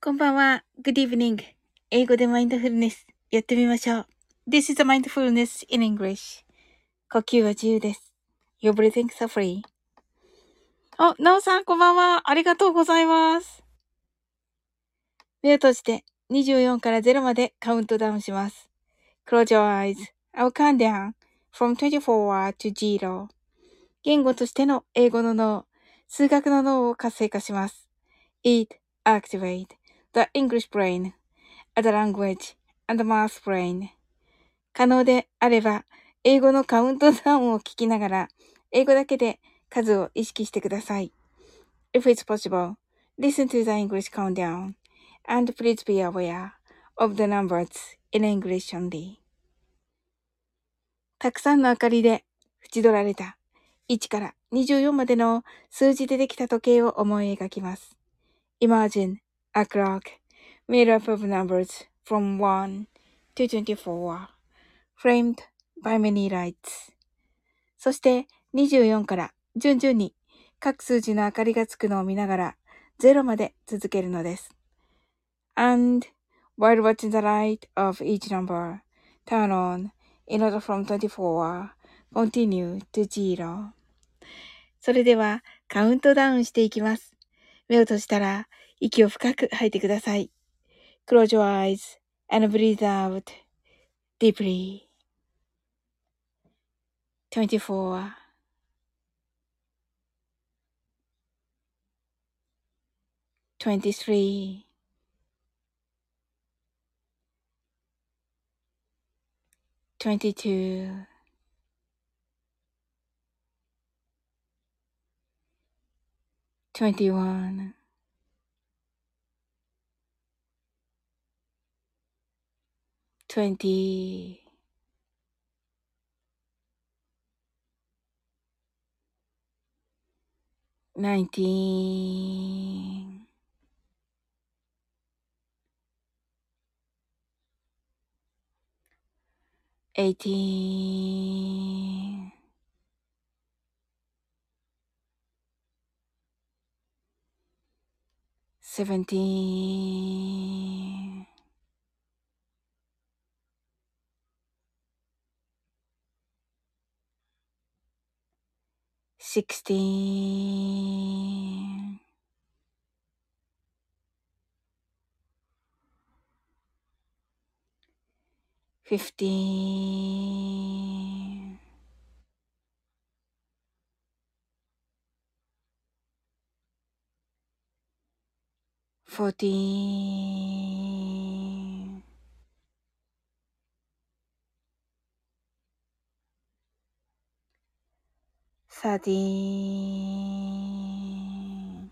こんばんは。Good evening. 英語でマインドフルネスやってみましょう。This is a mindfulness in English. 呼吸は自由です。Your breathing is free. なおさんこんばんは。ありがとうございます。目を閉じて24から0までカウントダウンします。Close your eyes. I'll count down from 24 to 0. 言語としての英語の脳、数学の脳を活性化します。It activate the English brain, the language, and the math brain. 可能であれば、英語のカウントダウンを聞きながら、英語だけで数を意識してください。If it's possible, listen to the English countdown, and please be aware of the numbers in English only. たくさんの明かりで縁取られた1から24までの数字でできた時計を思い描きます。Imagine a clock made up of numbers from 1 to 24, framed by many lights. そして24から順々に各数字の明かりがつくのを見ながら0まで続けるのです。And while watching the light of each number turn on in order from 24, continue to 0. それではカウントダウンしていきます。目を閉じたら息を深く吐いてください。Close your eyes and breathe out deeply. 24, 23, 22, 21, 20, 19, 18, 17, 16, 15, 14, 13,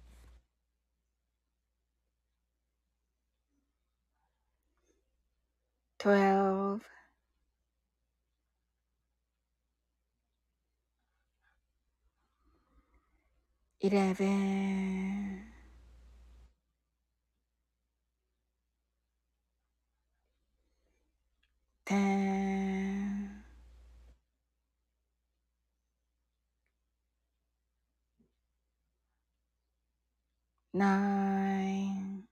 12, 11, 10, 9,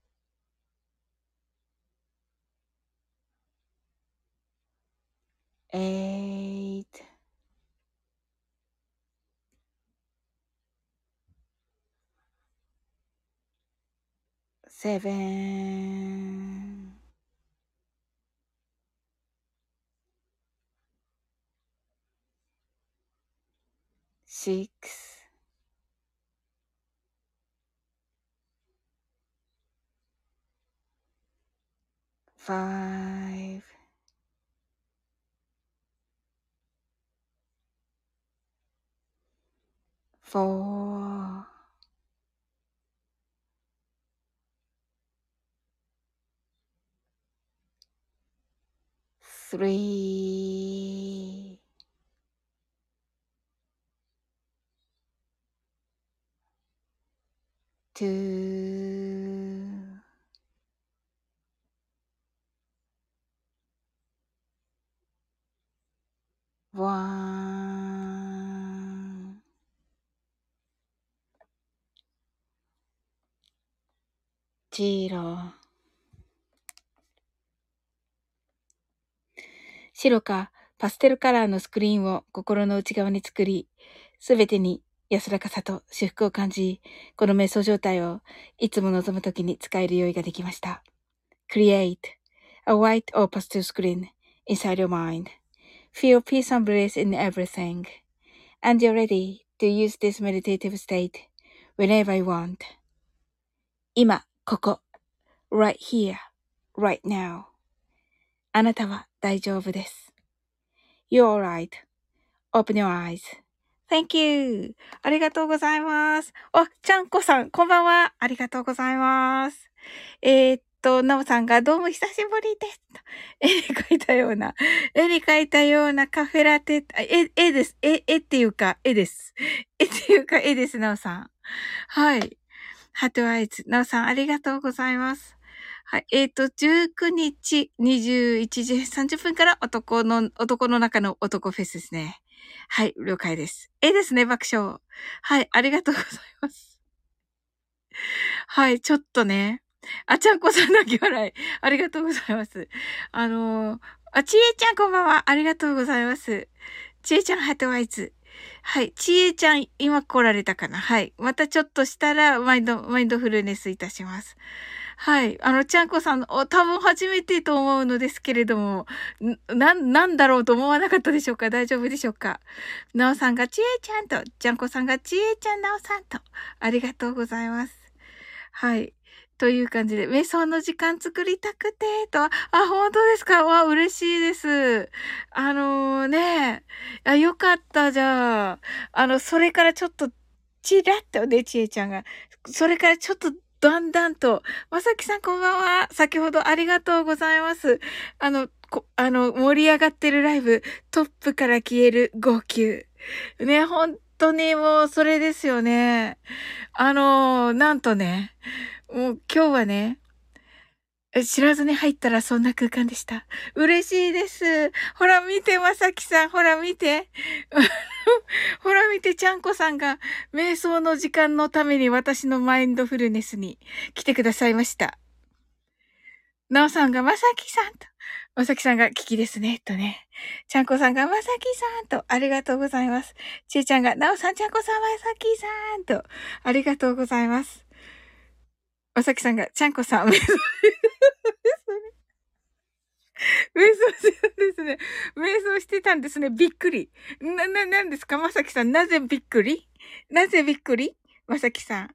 8, 7, 6, 5, 4, 3, 2, 1. 0 白かパステルカラーのスクリーンを心の内側に作り、すべてに安らかさと至福を感じ、この瞑想状態をいつも望むときに使える用意ができました。Create a white or pastel screen inside your mind. Feel peace and bliss in everything. And you're ready to use this meditative state whenever you want. 今、ここ。right here, right now. あなたは大丈夫です。You're alright.Open your eyes. Thank you. ありがとうございます。ちゃんこさん、こんばんは。ありがとうございます。なおさんがどうも久しぶりです。絵に描いたようなカフェラテ、絵です。絵っていうか、絵です。絵です、なおさん。はい。ハートアイズ。なおさん、ありがとうございます。はい。19日21時30分から男の中の男フェスですね。はい、了解です。ですね、爆笑。はい、ありがとうございます。はい、ちょっとね。ちゃんこさん泣き笑い。ありがとうございます。ちえちゃんこんばんは。ありがとうございます。ちえちゃんハートワイズ。はい。ちえちゃん、今来られたかな。はい。またちょっとしたら、マインドフルネスいたします。はい。ちゃんこさん、多分初めてと思うのですけれども、なんだろうと思わなかったでしょうか？大丈夫でしょうか？なおさんがちえちゃんと、ちゃんこさんがちえちゃんなおさんと、ありがとうございます。はい。という感じで、瞑想の時間作りたくて、本当ですか？嬉しいです。よかった、じゃあ。それからちょっと、ちらっとね、ちえちゃんが。それからちょっと、だんだんと、まさきさんこんばんは。先ほどありがとうございます。盛り上がってるライブ、トップから消える号泣。ね、本当にもう、それですよね。なんとね、もう今日はね、知らずに入ったらそんな空間でした。嬉しいです。ほら見て、まさきさん。ほら見て。ほら見て、ちゃんこさんが瞑想の時間のために私のマインドフルネスに来てくださいました。なおさんがまさきさんと。まさきさんが聞きですね。とね。ちゃんこさんがまさきさんと。ありがとうございます。ちえちゃんがなおさん、ちゃんこさん、まさきさんと。ありがとうございます。まさきさんが、ちゃんこさん、瞑想してたんですね。瞑想してたんですね。びっくり。なんですかまさきさん。なぜびっくりまさきさん。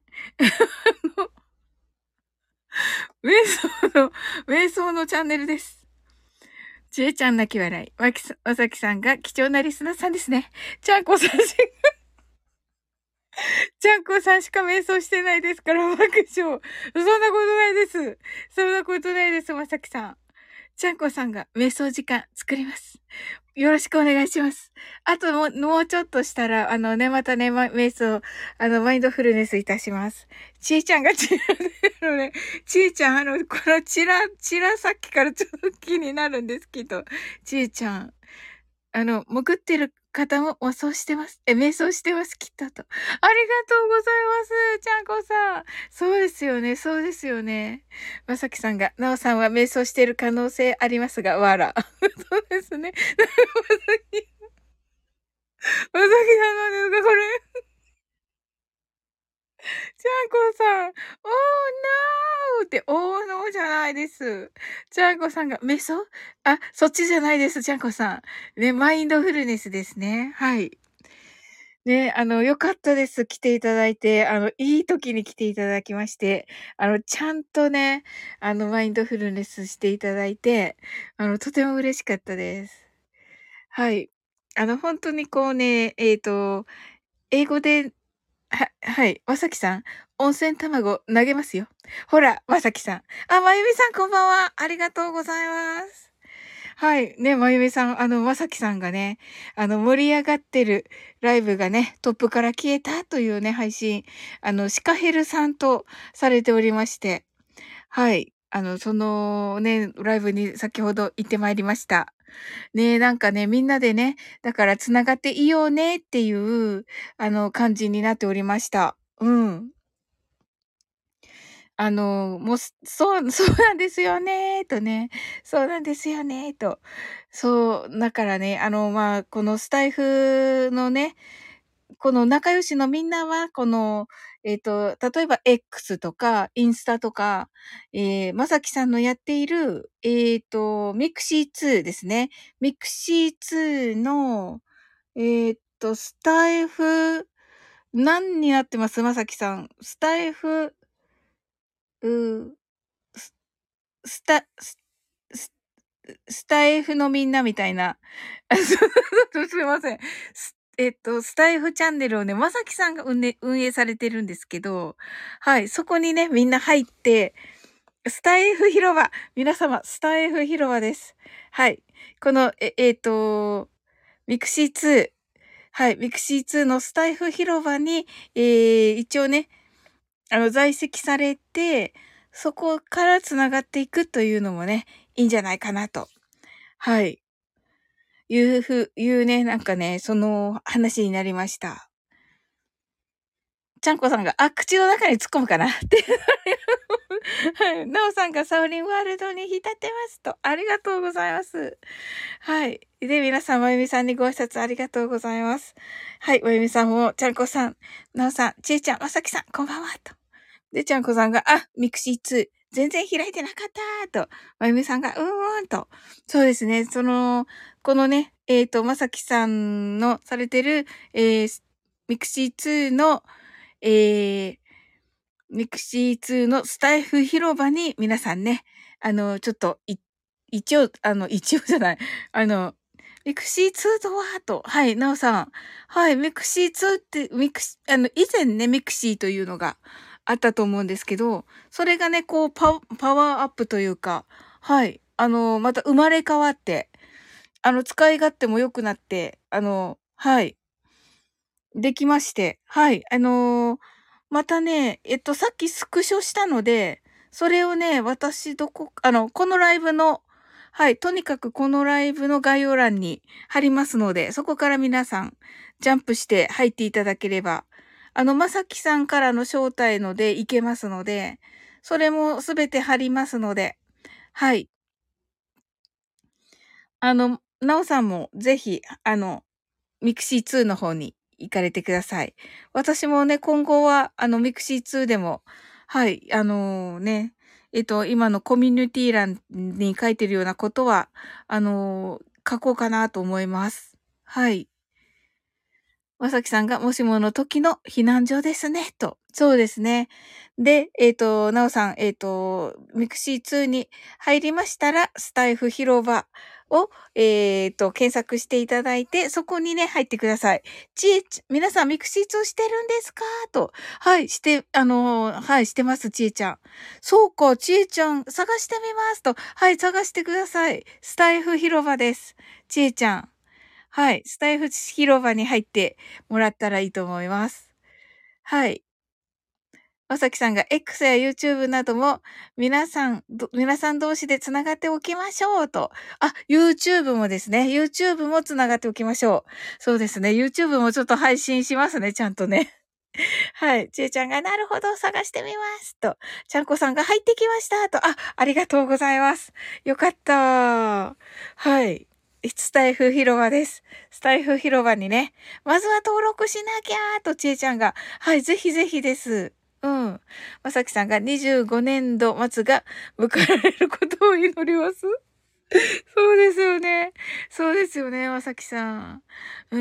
瞑瞑想のチャンネルです。ちえちゃん泣き笑い。まさきさんが貴重なリスナーさんですね。ちゃんこさんちゃんこさんしか瞑想してないですから、爆笑。そんなことないです。そんなことないです、まさきさん。ちゃんこさんが瞑想時間作ります。よろしくお願いします。あともうちょっとしたら、またね、瞑想、マインドフルネスいたします。ちえちゃんがちえちゃん、このさっきからちょっと気になるんですけど、ちえちゃん、潜ってる方も瞑想してます、きっとと。ありがとうございます、ちゃんこさん。そうですよね、そうですよね。まさきさんが、なおさんは瞑想している可能性ありますが、わら。そうですね。まさきさんなんですか、これ。ちゃんこさん、ノーって、ノーじゃないです。ちゃんこさんが、メソそっちじゃないです、ちゃんこさん。ね、マインドフルネスですね。はい。ね、良かったです。来ていただいて、いい時に来ていただきまして、ちゃんとね、マインドフルネスしていただいて、とても嬉しかったです。はい。本当にこうね、英語ではい。まさきさん、温泉卵投げますよ。ほら、まさきさん。まゆみさんこんばんは。ありがとうございます。はい。ね、まゆみさん、まさきさんがね、盛り上がってるライブがね、トップから消えたというね、配信、シカヘルさんとされておりまして、はい。そのね、ライブに先ほど行ってまいりました。ね、なんかね、みんなでね、だから繋がっていいよねっていう、感じになっておりました。うん。 そうなんですよね、とね。そうなんですよね、と。そう、だからね、このスタイフのね、この仲良しのみんなは、例えば X とか、インスタとか、まさきさんのやっている、ミクシー2ですね。ミクシー2の、スタイフ、何になってますまさきさん。スタイフ、うー、ススタ、スススタイフのみんなみたいな。すいません。スタイフチャンネルをね、まさきさんが運営されてるんですけど、はい、そこにね、みんな入って、スタイフ広場、皆様、スタイフ広場です。はい。この、ミクシー2、はい、ミクシー2のスタイフ広場に、一応ね、在籍されて、そこから繋がっていくというのもね、いいんじゃないかなと。はい。いうね、なんかね、その話になりました。ちゃんこさんが、あ、口の中に突っ込むかなって。はい。なおさんがサウリンワールドに浸ってますと。ありがとうございます。はい。で、皆さん、まゆみさんにご挨拶ありがとうございます。はい。まゆみさんも、ちゃんこさん、なおさん、ちえちゃん、まさきさん、こんばんは、と。で、ちゃんこさんが、あ、ミクシー2、全然開いてなかったと。まゆみさんが、と。そうですね。このね、まさきさんのされてる、ミクシー2の、えー、ミクシー2のスタイフ広場に皆さんね、ちょっと、一応じゃない、ミクシー2とはと、はい、なおさん。はい、ミクシー2って、以前ね、ミクシーというのがあったと思うんですけど、それがね、こう、パワーアップというか、はい、また生まれ変わって、使い勝手も良くなって、はい、できまして、はい。またね、さっきスクショしたので、それをね、このライブの、はい、とにかくこのライブの概要欄に貼りますので、そこから皆さん、ジャンプして入っていただければ、まさきさんからの招待のでいけますので、それもすべて貼りますので、はい。なおさんもぜひ、ミクシー2の方に行かれてください。私もね、今後は、ミクシー2でも、はい、今のコミュニティ欄に書いてるようなことは、書こうかなと思います。はい。まさきさんが、もしもの時の避難所ですね、と。そうですね。で、なおさん、ミクシー2に入りましたら、スタイフ広場を、検索していただいて、そこにね、入ってください。皆さん、ミクシー2してるんですかと。はい、はい、してます、ちえちゃん。そうか、ちえちゃん、探してみますと。はい、探してください。スタイフ広場です。ちえちゃん。はい。スタイフ広場に入ってもらったらいいと思います。はい。まさきさんが X や YouTube なども皆さん同士でつながっておきましょうと。あ、YouTube もですね。YouTube もつながっておきましょう。そうですね。YouTube もちょっと配信しますね。ちゃんとね。はい。ちえちゃんがなるほど探してみますと。ちゃんこさんが入ってきましたと。ありがとうございます。よかった。はい。スタイフ広場です。スタイフ広場にね、まずは登録しなきゃーとちえちゃんが、はい、ぜひぜひです。うん。まさきさんが25年度末が迎えられることを祈ります。そうですよね。そうですよね、まさきさん。うん。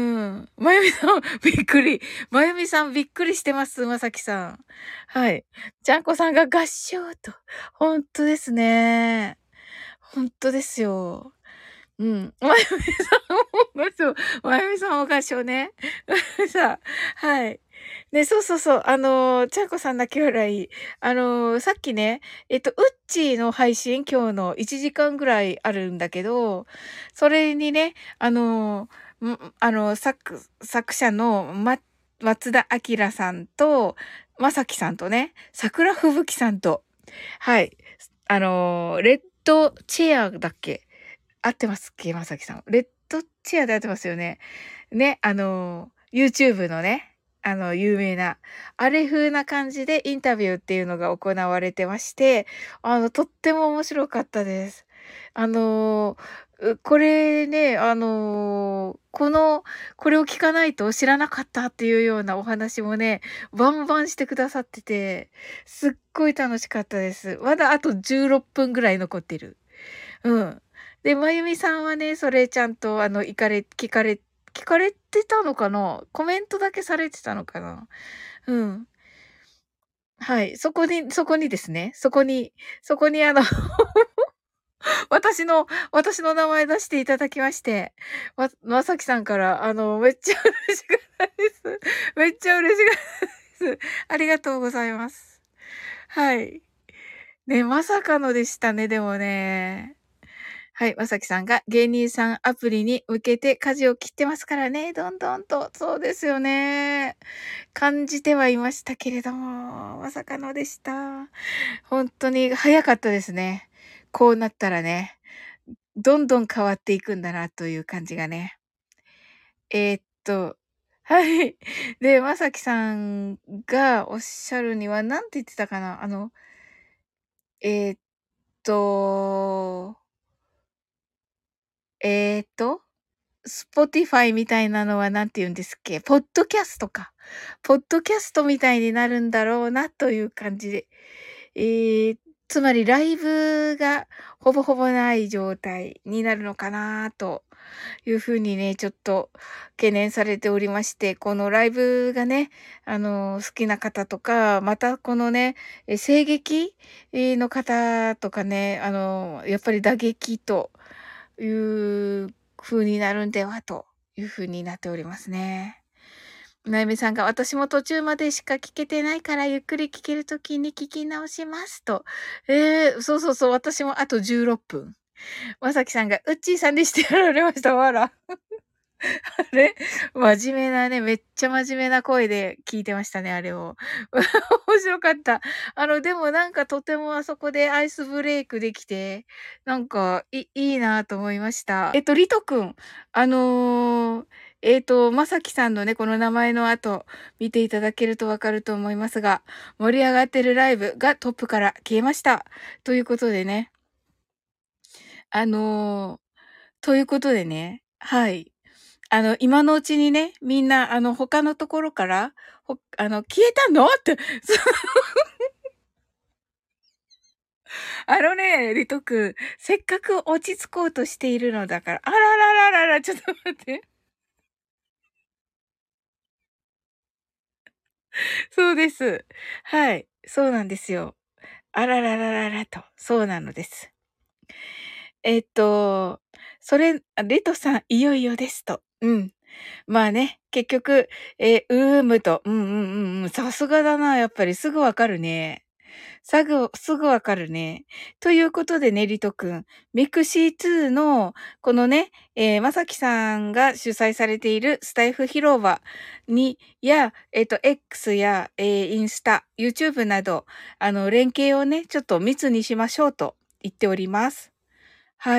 まゆみさん、びっくり。まゆみさん、びっくりしてます、まさきさん。はい。ちゃんこさんが合唱と。ほんとですね。ほんとですよ。うん。まゆみさんも合唱。まゆみさんも合唱ね。さあ、はい。ね、そうそうそう。ちゃんこさん泣き笑い。さっきね、ウッチーの配信、今日の1時間ぐらいあるんだけど、それにね、作者の松田明さんと、まさきさんとね、桜吹雪さんと、はい。レッドチェアだっけ合ってますっけまさきさん。レッドチェアで合ってますよね。ね、YouTube のね、 有名な、あれ風な感じでインタビューっていうのが行われてまして、とっても面白かったです。あの、これね、これを聞かないと知らなかったっていうようなお話もね、バンバンしてくださってて、すっごい楽しかったです。まだあと16分ぐらい残ってる。うん。で、まゆみさんはね、それちゃんと聞かれてたのかな？コメントだけされてたのかな？うん。はい。そこにですね、そこに私の名前出していただきまして、まさきさんから、めっちゃ嬉しかったです。めっちゃ嬉しかったです。ありがとうございます。はい。ね、まさかのでしたね、でもね。はい、まさきさんが芸人さんアプリに向けて舵を切ってますからね、どんどんと。そうですよね。感じてはいましたけれども、まさかのでした。本当に早かったですね。こうなったらね、どんどん変わっていくんだなという感じがね。はい。で、まさきさんがおっしゃるには、なんて言ってたかな、えーっと、えーっと、Spotify みたいなのは何て言うんですっけ、ポッドキャストか。ポッドキャストみたいになるんだろうなという感じで。えーつまりライブがほぼほぼない状態になるのかなというふうにね、ちょっと懸念されておりまして、このライブがね、好きな方とか、またこのね、声劇の方とかね、やっぱり打撃という風になるんではという風になっておりますね。なゆみさんが私も途中までしか聞けてないからゆっくり聞けるときに聞き直しますと。そうそうそう、私もあと16分。まさきさんが、うっちーさんにしてやられました。わら。あれ真面目なね、めっちゃ真面目な声で聞いてましたね、あれを。面白かった。でもなんかとてもあそこでアイスブレイクできて、なんかいいなと思いました。リトくん、まさきさんのね、この名前の後、見ていただけるとわかると思いますが、盛り上がってるライブがトップから消えました。ということでね、あのということでね、はい。今のうちにね、みんな、他のところから、消えたのって、リト君、せっかく落ち着こうとしているのだから、あららららら、ちょっと待って。そうです。はい。そうなんですよ。あらららららと、そうなのです。えっと、リトさん、いよいよですと。うん。まあね、結局、うんうんうんうん、さすがだな、やっぱりすぐわかるね。すぐわかるね。ということでね、リトくん、ミクシー2の、このね、まさきさんが主催されているスタイフ広場X や、インスタ、YouTube など、連携をね、ちょっと密にしましょうと言っております。はい。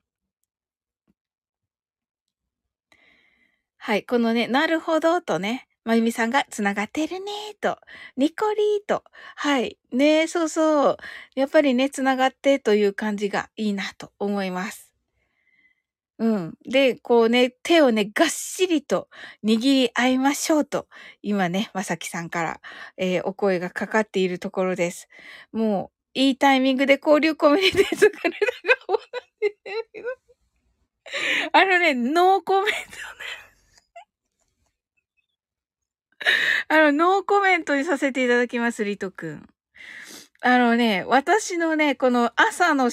はい、このね、なるほどとね、まゆみさんがつながってるねと、ニコリーと、はい、ね、そうそう。やっぱりね、つながってという感じがいいなと思います。うん。で、こうね、手をね、がっしりと握り合いましょうと、今ね、まさきさんから、お声がかかっているところです。もう、いいタイミングで交流コミュニティ作れたかも。ノーコメンノーコメントにさせていただきます、リトくん。私のね、この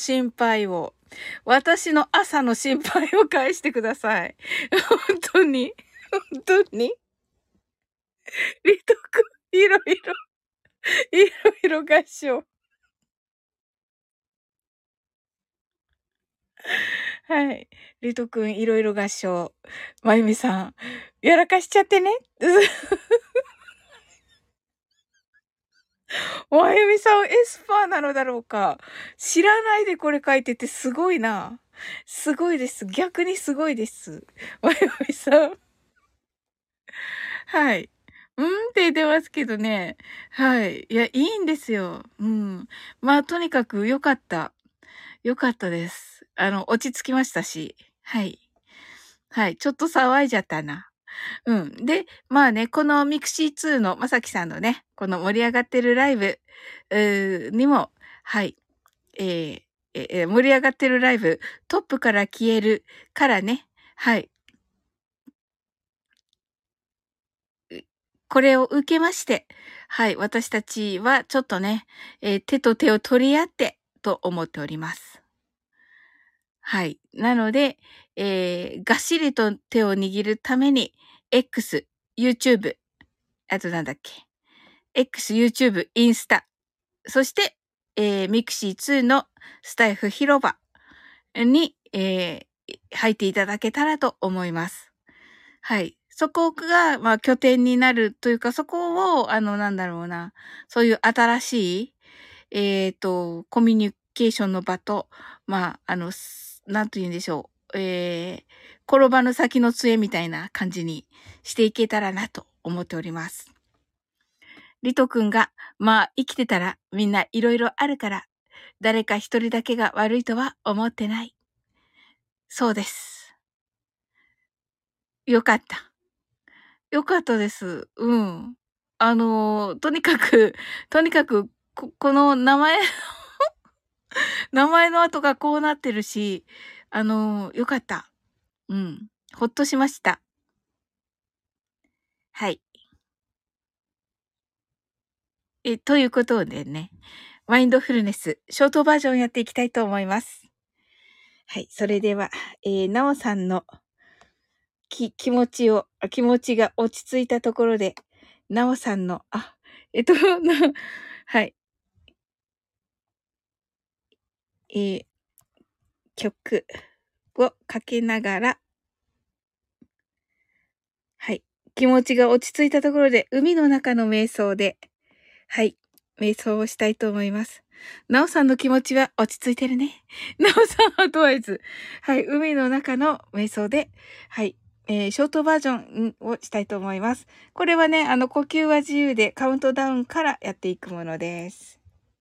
私の朝の心配を返してください。本当に、本当に、リトくん、いろいろ合唱。はい。リトくん、いろいろ合唱。まゆみさん、やらかしちゃってね。まゆみさん、エスパーなのだろうか。知らないでこれ書いててすごいな。すごいです。逆にすごいです。まゆみさん。はい。 うんって言ってますけどね。はい。いや、いいんですよ。うん。まあ、とにかく良かった。良かったです。落ち着きましたし。はい。はい。ちょっと騒いじゃったな。うん。で、まあね、このミクシー2のまさきさんのね、この盛り上がってるライブ、にも、はい。えー盛り上がってるライブ、トップから消えるからね、はい。これを受けまして、はい、私たちはちょっとね、手と手を取り合ってと思っております。はい。なので、がっしりと手を握るために、X、YouTube、あとなんだっけ、X、YouTube、インスタ、そして、ミクシー2のスタイフ広場に、入っていただけたらと思います。はい。そこが、まあ、拠点になるというか、そこを、なんだろうな、そういう新しい、コミュニケーションの場と、まあ、なんと言うんでしょう、転ばぬ先の杖みたいな感じにしていけたらなと思っております。リト君が、まあ、生きてたらみんないろいろあるから、誰か一人だけが悪いとは思ってない。そうです。よかった。よかったです。うん。とにかく、この名前、名前の後がこうなってるし、よかった。うん。ほっとしました。はい。ということでね、マインドフルネス、ショートバージョンやっていきたいと思います。はい。それでは、なおさんの気持ちが落ち着いたところで、なおさんの、はい。えー曲をかけながら、はい。気持ちが落ち着いたところで、海の中の瞑想で、はい。瞑想をしたいと思います。なおさんの気持ちは落ち着いてるね。なおさんは問わず、はい。海の中の瞑想で、はい。ショートバージョンをしたいと思います。これはね、呼吸は自由でカウントダウンからやっていくものです。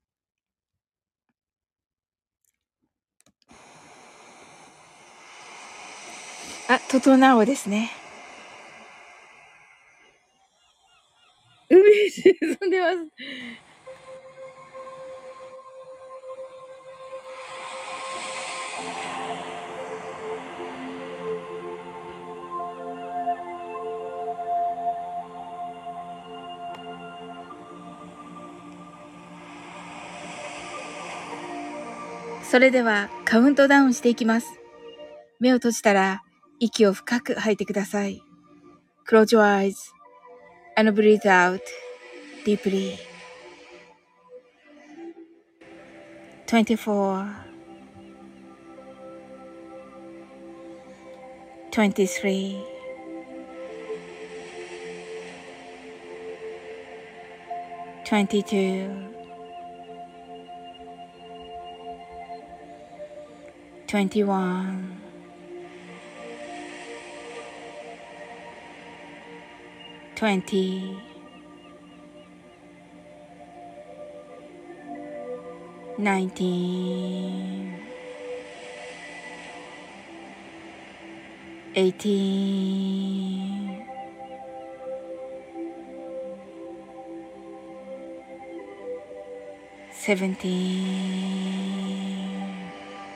あ、整おうですね。海沈んでます。それではカウントダウンしていきます。目を閉じたら息を深く吐いてください。Close your eyes and breathe out deeply. 24, 23, 22, 21, 20, 19, 18, 17,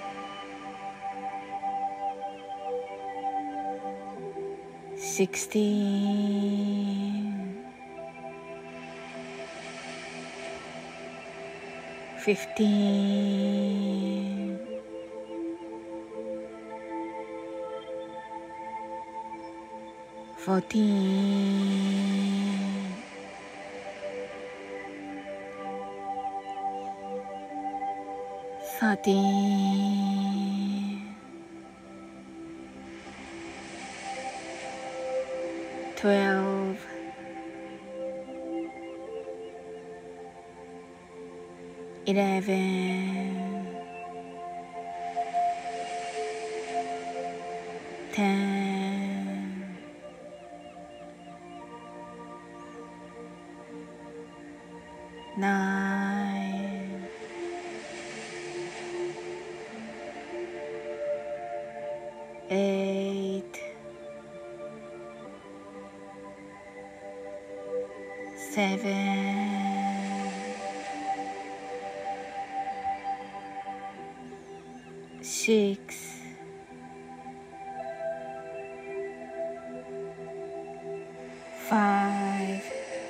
16, 15, 14, 13, 12, 11, 10, 9 8 7 6 5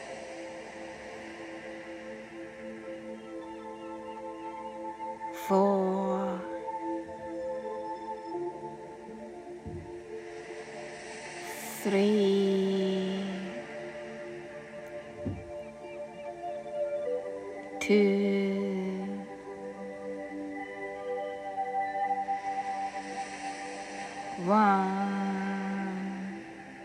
4 3 2 1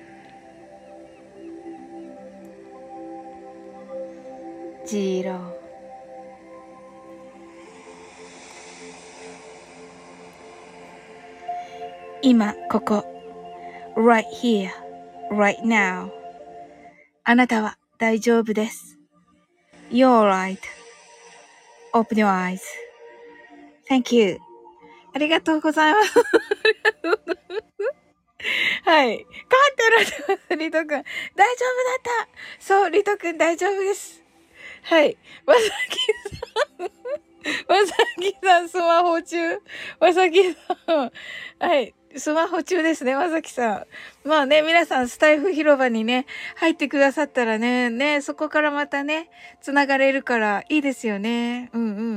0。今ここ right here right now あなたは大丈夫です。 You're right. Open your eyes. Thank you. ありがとうございます。はい。カーテルますリトくん。大丈夫だった。そう、リトくん大丈夫です。はい。まさきさん。まさきさん、スマホ中。まさきさん。はい。スマホ中ですね、まさきさん。まあね、皆さん、スタイフ広場にね、入ってくださったらね、そこからまたね、つながれるから、いいですよね。うんうん。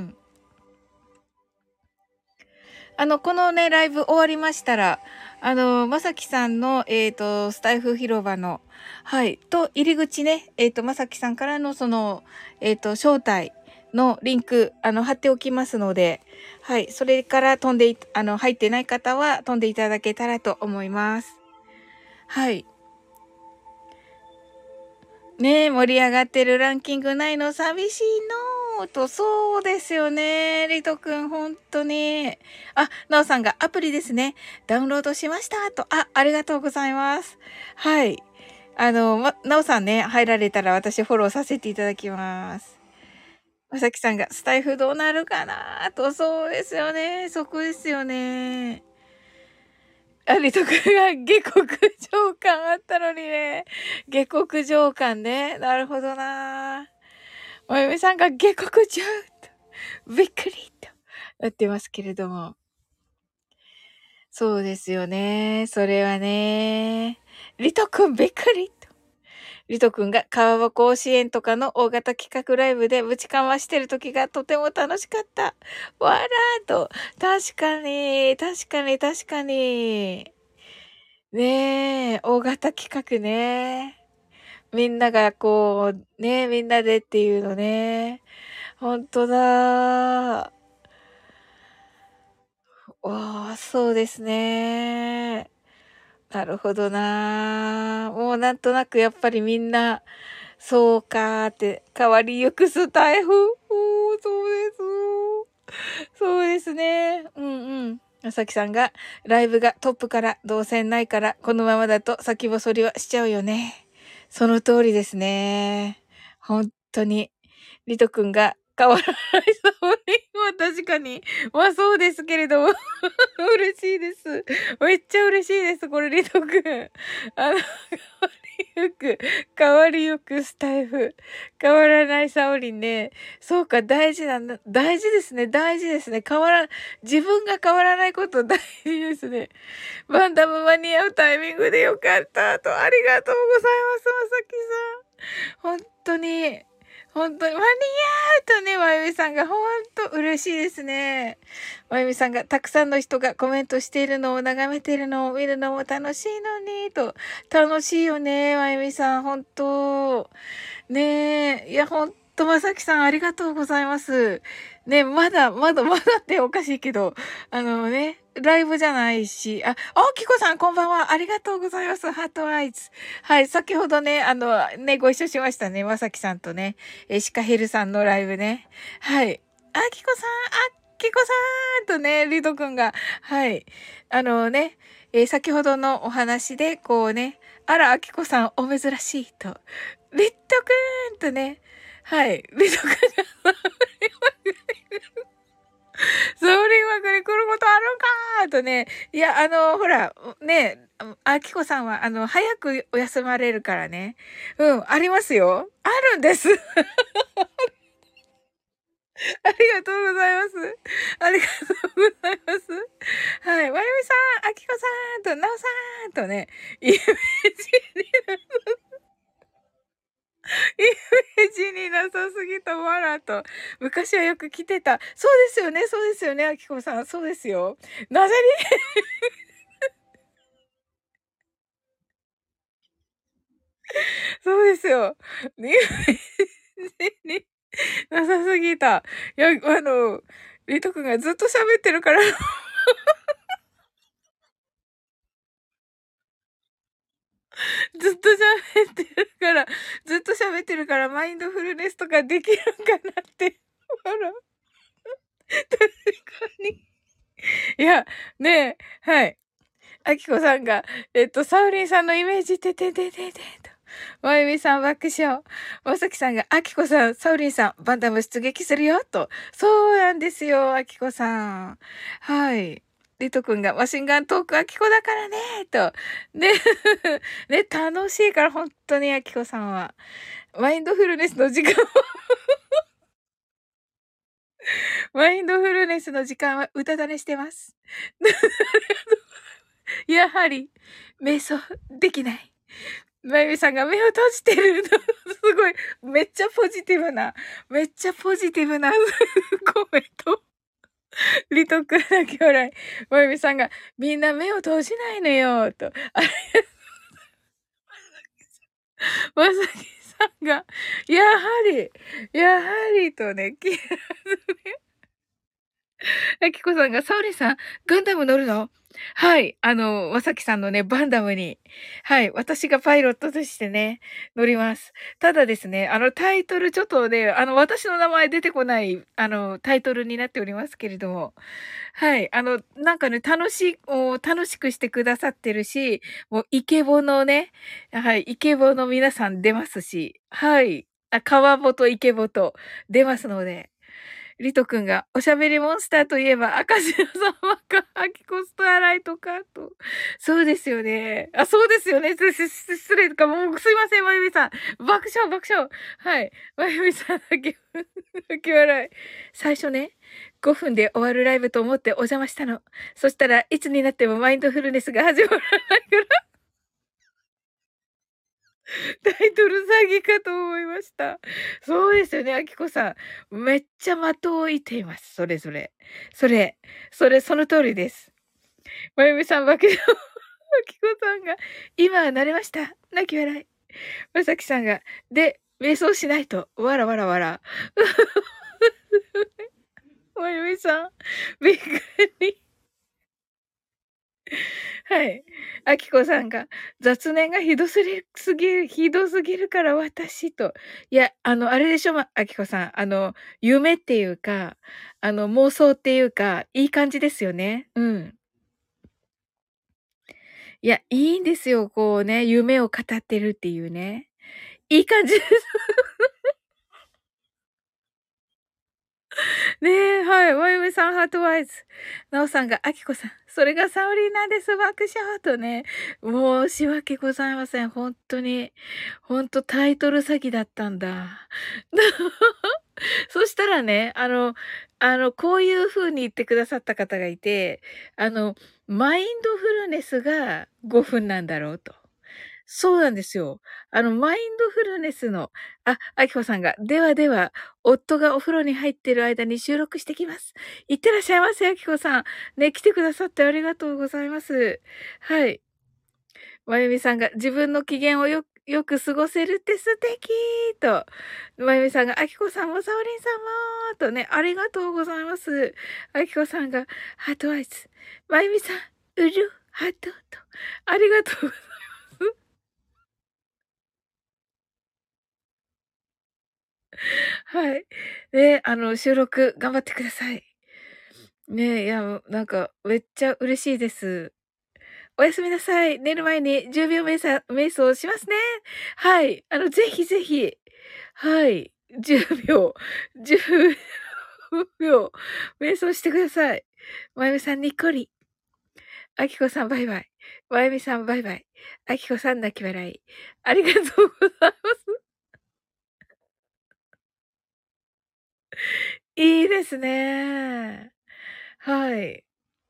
このね、ライブ終わりましたら、まさきさんの、スタイフ広場の、はい、と、入り口ね、まさきさんからのその、招待のリンク、貼っておきますので、はい、それから飛んで入ってない方は飛んでいただけたらと思います。はい。ねえ、盛り上がってるランキングないの寂しいのと、そうですよね。リトくん、ほんとに。あ、ナオさんがアプリですね。ダウンロードしましたと。ありがとうございます。はい。ナオさんね、入られたら私フォローさせていただきます。まさきさんがスタイフどうなるかなと、そうですよね。そこですよね。リト君が下克上感あったのにね。下克上感ね。なるほどな。まゆみさんが下克上と、びっくりとなってますけれども。そうですよね。それはね。リト君びっくりと。リト君が川場甲子園とかの大型企画ライブでぶちかましてる時がとても楽しかった。わらーと。確かに、確かに、確かに。ねえ、大型企画ね。みんながこう、ね、みんなでっていうのね。ほんとだ。わあ、そうですね。なるほどな。もうなんとなくやっぱりみんな、そうかーって、変わりゆくスタイフ。そうです。そうですね。うんうん。まさきさんが、ライブがトップから動線ないから、このままだと先細りはしちゃうよね。その通りですね。本当に。リト君が変わらないサオリンは確かに。まあそうですけれども。嬉しいです。めっちゃ嬉しいです。これリト君。変わりゆくスタイフ。変わらないサオリンね。そうか、大事なんだ。大事ですね。大事ですね。自分が変わらないこと大事ですね。バンダム間に合うタイミングでよかったと。ありがとうございます、まさきさん。本当に、本当に、間に合うとね、まゆみさんが本当嬉しいですね。まゆみさんがたくさんの人がコメントしているのを眺めているのを見るのも楽しいのに、と。楽しいよね、まゆみさん、本当ねえ、いや、本当まさきさんありがとうございます。ね、まだっておかしいけど、ライブじゃないし、きこさんこんばんは。ありがとうございます。ハートアイズ。はい、先ほどね、ご一緒しましたね。まさきさんとね、シカヘルさんのライブね。はい。きこさんとね、リドくんが、はい。先ほどのお話で、こうね、あら、あきこさんお珍しいと。リットくんとね、 はい。リト君が、サオリン枠に来ることあるんかーとね。いや、ほら、ね、あきこさんは、早くお休まれるからね。うん、ありますよ。あるんです。ありがとうございます。ありがとうございます。はい。まゆみさん、あきこさんと、なおさんとね、イメージイメージになさすぎたわらと。昔はよく来てた。そうですよね、そうですよね、あきこさん。そうですよ。なぜそうですよ。イメージになさすぎた。いや、リト君がずっと喋ってるからずっと喋ってるから、ずっと喋ってるから、マインドフルネスとかできるんかなって。ほら、確かに。いや、ねえ、はい。あきこさんが、サウリンさんのイメージてと。まゆみさん爆笑。まさきさんが、あきこさん、サウリンさん、バンダム出撃するよ、と。そうなんですよ、あきこさん。はい。リト君が、マシンガントークあきこだからね、と。ね、ね、楽しいから、本当にあきこさんは。マインドフルネスの時間マインドフルネスの時間は歌種してます。やはり、瞑想できない。まゆみさんが目を閉じてるの。すごい、めっちゃポジティブなコメント。リト君だけ笑い。まゆみさんが、みんな目を閉じないのよ、と。まさきさんが、やはり、とね、あきこさんが、サオリンさん、ガンダム乗るの？はい。まさきさんのね、バンダムに。はい。私がパイロットとしてね、乗ります。ただですね、タイトルちょっとね、私の名前出てこない、タイトルになっておりますけれども。はい。なんかね、楽しくしてくださってるし、もう、イケボのね、はい。イケボの皆さん出ますし、はい。川ボとイケボと出ますので、リト君が、おしゃべりモンスターといえば、赤白様か、アキコストアライトか、と。そうですよね。あ、そうですよね。失礼か、もうすいません、まゆみさん。爆笑。はい。まゆみさんだけ、泣き笑い。最初ね、5分で終わるライブと思ってお邪魔したの。そしたらいつになってもマインドフルネスが始まらないからタイトル詐欺かと思いました。そうですよね、あきこさん。めっちゃ的を射ています。それぞれ。それ、その通りです。まゆみさん、爆笑。あきこさんが、今は慣れました。泣き笑い。まさきさんが、で、瞑想しないと。わらわらわら。まゆみさん、びっくり。はい。あきこさんが、雑念がひどすぎるから私と。いや、あれでしょ、あきこさん。夢っていうか、妄想っていうか、いい感じですよね。うん。いや、いいんですよ。こうね、夢を語ってるっていうね。いい感じです。ねえ、はい。まゆみさん、ハートワイズ。なおさんが、あきこさん、それがサオリンなんです。爆笑とね。申し訳ございません。本当に。本当タイトル詐欺だったんだ。そしたらね、こういう風に言ってくださった方がいて、あの、マインドフルネスが5分なんだろうと。そうなんですよ。マインドフルネスの、あきこさんが、では、夫がお風呂に入ってる間に収録してきます。いってらっしゃいませ、あきこさん。ね、来てくださってありがとうございます。はい。まゆみさんが、自分の機嫌をよく過ごせるって素敵と。まゆみさんが、あきこさんもサオリンさんもとね、ありがとうございます。あきこさんが、ハートアイズ。まゆみさん、うる、ハートと。ありがとうございます。はい。ね、収録頑張ってください。ね、いや、なんか、めっちゃ嬉しいです。おやすみなさい。寝る前に10秒瞑想しますね。はい。ぜひぜひ。はい。 10秒、10秒、瞑想してください。まゆみさんにっこり。あきこさんバイバイ。まゆみさんバイバイ。あきこさん泣き笑い。ありがとうございます。いいですね。はい。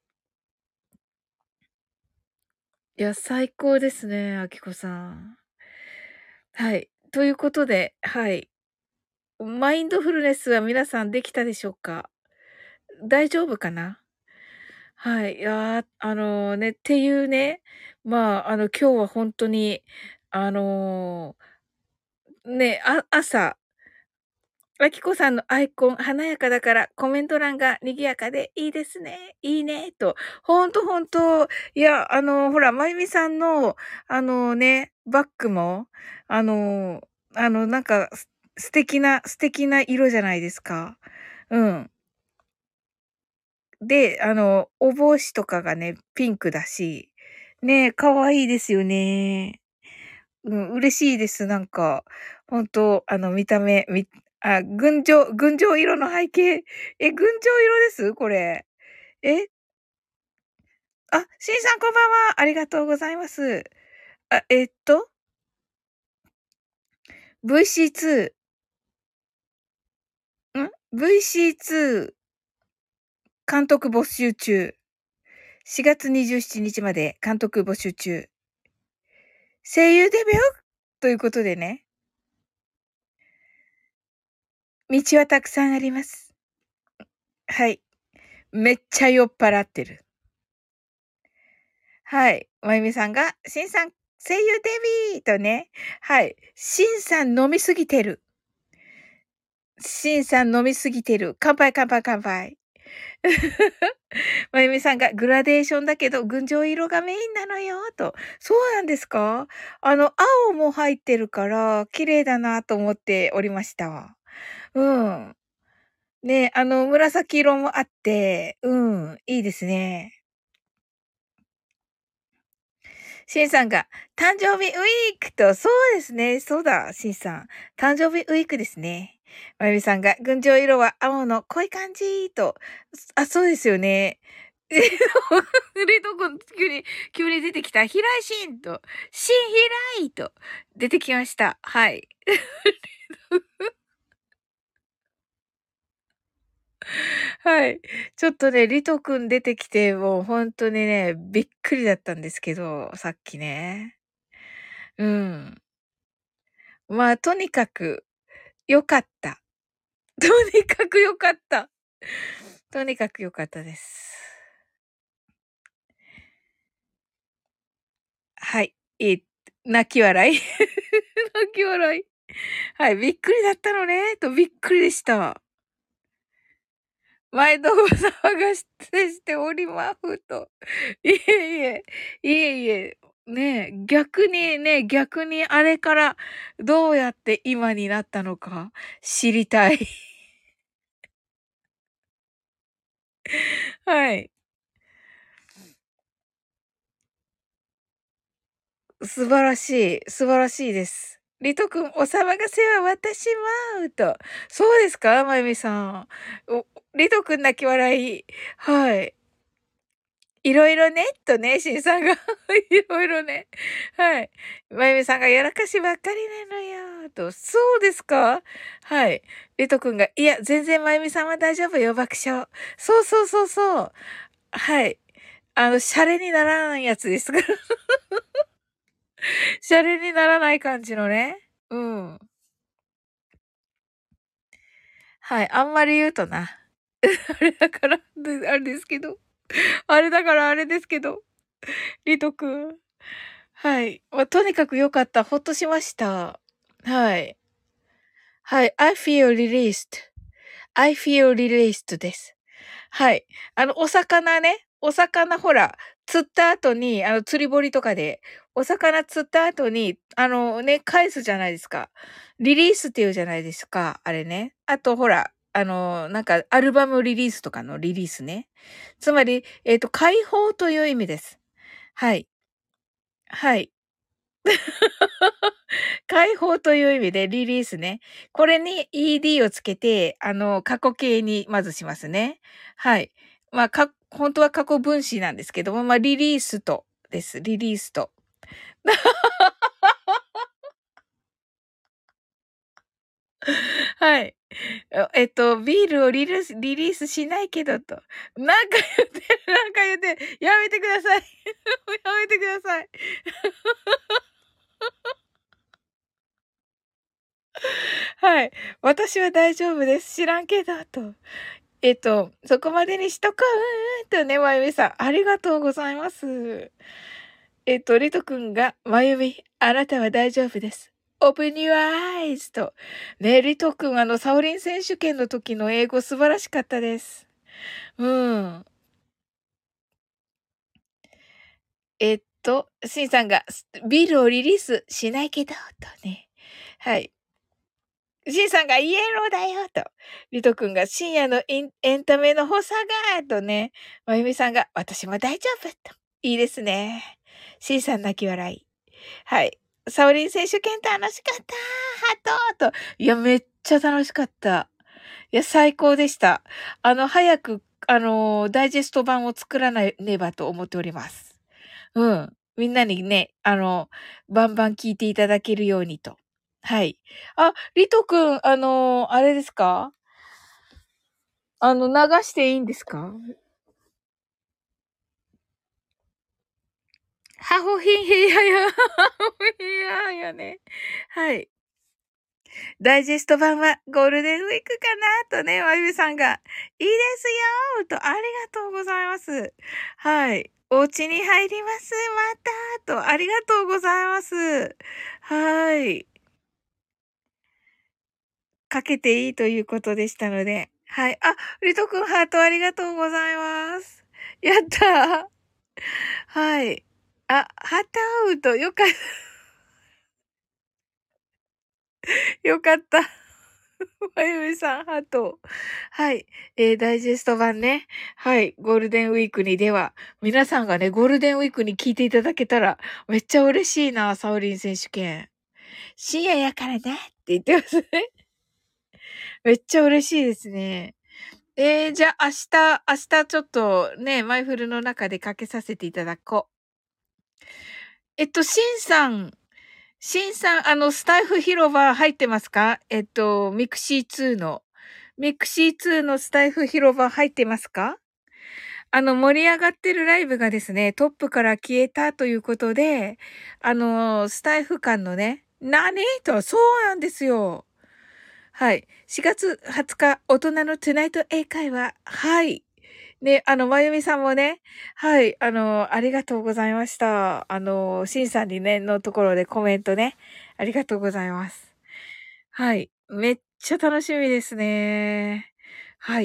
いや、最高ですね、あきこさん。はい。ということで、はい。マインドフルネスは皆さんできたでしょうか？大丈夫かな？はい。いや、ね、っていうね、今日はほんとに、あの、ね、朝、あきこさんのアイコン華やかだから、コメント欄が賑やかでいいですね。いいね、と。ほんとほんと。いや、ほら、まゆみさんの、バッグも、あのなんか、素敵な色じゃないですか。うん。で、お帽子とかがね、ピンクだし、ね、可愛いですよね。うん、嬉しいです。なんか、ほんと、見た目、群青色の背景。え、群青色ですこれ。え、しんさんこんばんは。ありがとうございます。あ、VC2、VC2 監督募集中。4月27日まで監督募集中。声優デビューということでね、道はたくさんあります。はい。めっちゃ酔っ払ってる。はい。まゆみさんが、しんさん、声優デビューとね。はい。しんさん飲みすぎてる。しんさん飲みすぎてる。乾杯乾杯乾杯。まゆみさんがグラデーションだけど、群青色がメインなのよ、と。そうなんですか？青も入ってるから、綺麗だなと思っておりましたわ。うん。ね、紫色もあって、うん、いいですね。シンさんが、誕生日ウィークと、そうですね。そうだ、シンさん。誕生日ウィークですね。まゆみさんが、群青色は青の濃い感じと。そうですよね。レト君、急に出てきた。平井シンと、シン平井と、出てきました。はい。はい。ちょっとね、リトくん出てきて、もうほんとにね、びっくりだったんですけど、さっきね。うん。とにかく良かった。とにかく良かった。とにかく良かったです。はい。泣き笑い泣き笑い。はい、びっくりだったのね、とびっくりでした。毎度ござがしておりますと。いえいえ、いえいえ、ねえ、逆にあれからどうやって今になったのか知りたい。はい。素晴らしいです。リト君、お騒がせは私もと。そうですかまゆみさん。リト君泣き笑い。はい。いろいろね、とね、しんさんがいろいろね。はい。まゆみさんがやらかしばっかりなのよ、と。そうですかはい。リト君が、いや、全然まゆみさんは大丈夫よ、爆笑。そうそうそうそう。はい。シャレにならないやつですから。シャレにならない感じのね。うん。はい。あんまり言うとな。あれだから、あれですけど。あれだからあれですけど。リト君。はい。とにかく良かった。ほっとしました。はい。はい。I feel released. I feel released です。はい。お魚ほら、釣った後に、釣り堀とかで、お魚釣った後に、返すじゃないですか。リリースって言うじゃないですか。あれね。あと、ほら、アルバムリリースとかのリリースね。つまり、解放という意味です。はい。はい。 解放という意味でリリースね。これに ED をつけて、過去形にまずしますね。はい。まあ、本当は過去分詞なんですけども、まあ、リリースとです。リリースと。はい。ビールをリリースしないけどと。なんか言ってる、なんか言ってる。やめてください。やめてください。はい。私は大丈夫です。知らんけど、と。そこまでにしとこうとね、まゆみさん。ありがとうございます。リトくんが、まゆみ、あなたは大丈夫です。Open your eyes と。ね、リトくん、サオリン選手権の時の英語素晴らしかったです。うん。シンさんが、ビールをリリースしないけど、とね。はい。シンさんがイエローだよ、と。リト君が深夜のエンタメの補佐が、とね。まゆみさんが、私も大丈夫、と。いいですね。シンさん泣き笑い。はい。サオリン選手権楽しかったハートと。いや、めっちゃ楽しかった。いや、最高でした。早く、ダイジェスト版を作らなねばと思っております。うん。みんなにね、バンバン聞いていただけるようにと。はい。あ、リトくん、あれですか？流していいんですか？ハホヒンヘやや、ハホヒンややね。はい。ダイジェスト版はゴールデンウィークかなとね、まゆみさんが。いいですよと、ありがとうございます。はい。お家に入ります。またと、ありがとうございます。はい。かけていいということでしたので。はい。あ、リトくんハートありがとうございます。やったー。はい。あ、ハートアウト。よかった。まゆみさん、ハート。はい。ダイジェスト版ね。はい。ゴールデンウィークにでは、皆さんがね、ゴールデンウィークに聞いていただけたら、めっちゃ嬉しいな、サオリン選手権。深夜やからなって言ってますね。めっちゃ嬉しいですね。じゃあ明日ちょっとね、マイフルの中でかけさせていただこう。シンさん、スタイフ広場入ってますか？ミクシー2の。ミクシー2のスタイフ広場入ってますか？盛り上がってるライブがですね、トップから消えたということで、スタイフ間のね、何と、そうなんですよ。はい。4月20日、大人のトゥナイト英会話。はい。ね、まゆみさんもね、はい、ありがとうございました。しんさんにね、のところでコメントね、ありがとうございます。はい。めっちゃ楽しみですね。はい。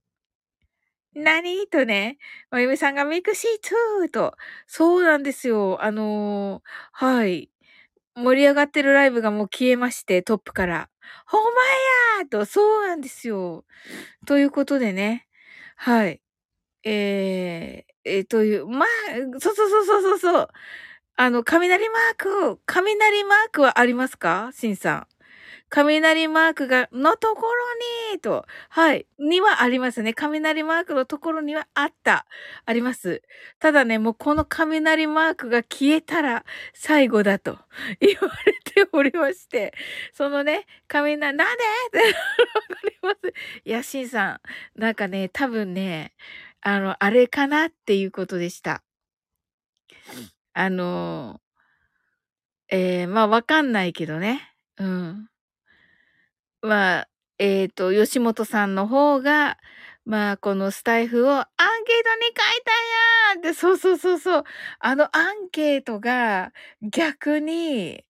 何とね、まゆみさんがミクシー2と、そうなんですよ。はい。盛り上がってるライブがもう消えまして、トップから。ほんまやーと、そうなんですよ。ということでね。はい。という、まあ、そう。雷マークはありますか？しんさん。雷マークのところに、と、はい、にはありますね。雷マークのところにはあった。あります。ただね、もうこの雷マークが消えたら最後だと言われておりまして、そのね、なんでってわかります。いや、しんさん、なんかね、多分ね、あれかなっていうことでした。あの、まあ、わかんないけどね。うん。まあ、吉本さんの方が、まあ、このスタイフをアンケートに書いたんやーって、そう。アンケートが逆に、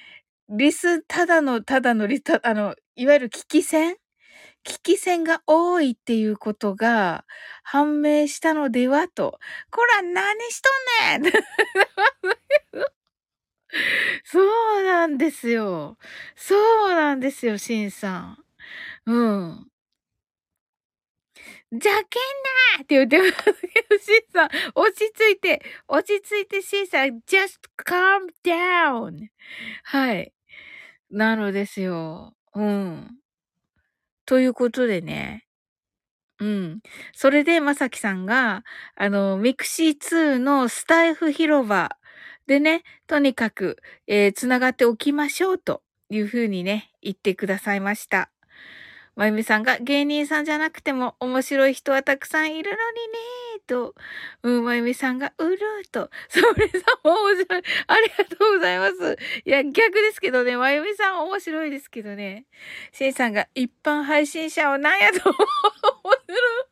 ただのいわゆる聞き戦が多いっていうことが判明したのではと。こら、何しとんねんそうなんですよ。そうなんですよ、シンさん。うん。 ざけんなーって言ってますけど、シンさん、落ち着いて、シンさん、just calm down. はい。なのですよ。うん。ということでね。うん。それで、まさきさんが、ミクシー2のスタイフ広場でね、とにかく、つながっておきましょうというふうにね、言ってくださいました。まゆみさんが芸人さんじゃなくても面白い人はたくさんいるのにねと、まゆみさんがうるーと、それさんも面白い。ありがとうございます。いや、逆ですけどね、まゆみさん面白いですけどね。しんさんが一般配信者を何やと思う。面白い。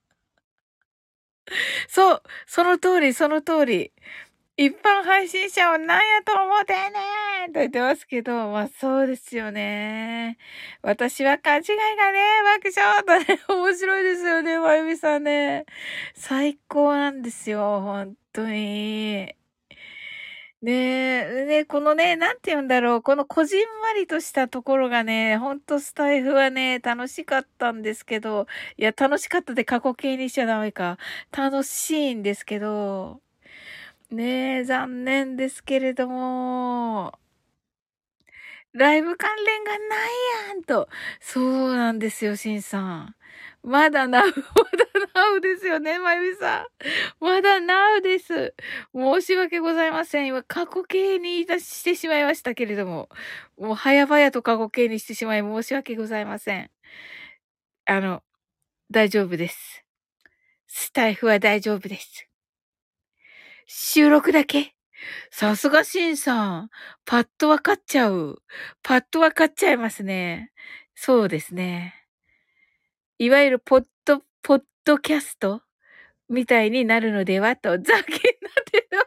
そう、その通り、その通り。一般配信者を何やと思ってんねんと言ってますけど、まあそうですよね。私は勘違いがね、爆笑とね、面白いですよね、まゆみさんね。最高なんですよ、本当に。ねえ、ね、このね、なんて言うんだろう、このこじんまりとしたところがね、ほんとスタイフはね、楽しかったんですけど、いや、楽しかったで過去形にしちゃダメか。楽しいんですけど、ねえ、残念ですけれども、ライブ関連がないやんと。そうなんですよ、しんさん。まだなう、まだなうですよね、まゆみさん。まだなうです。申し訳ございません。今、過去形にしてしまいましたけれども。もう、早々と過去形にしてしまい申し訳ございません。あの、大丈夫です。スタイフは大丈夫です。収録だけ。さすがしんさん。パッとわかっちゃう。パッとわかっちゃいますね。そうですね。いわゆるポッドキャストみたいになるのではと、ざけんなってざ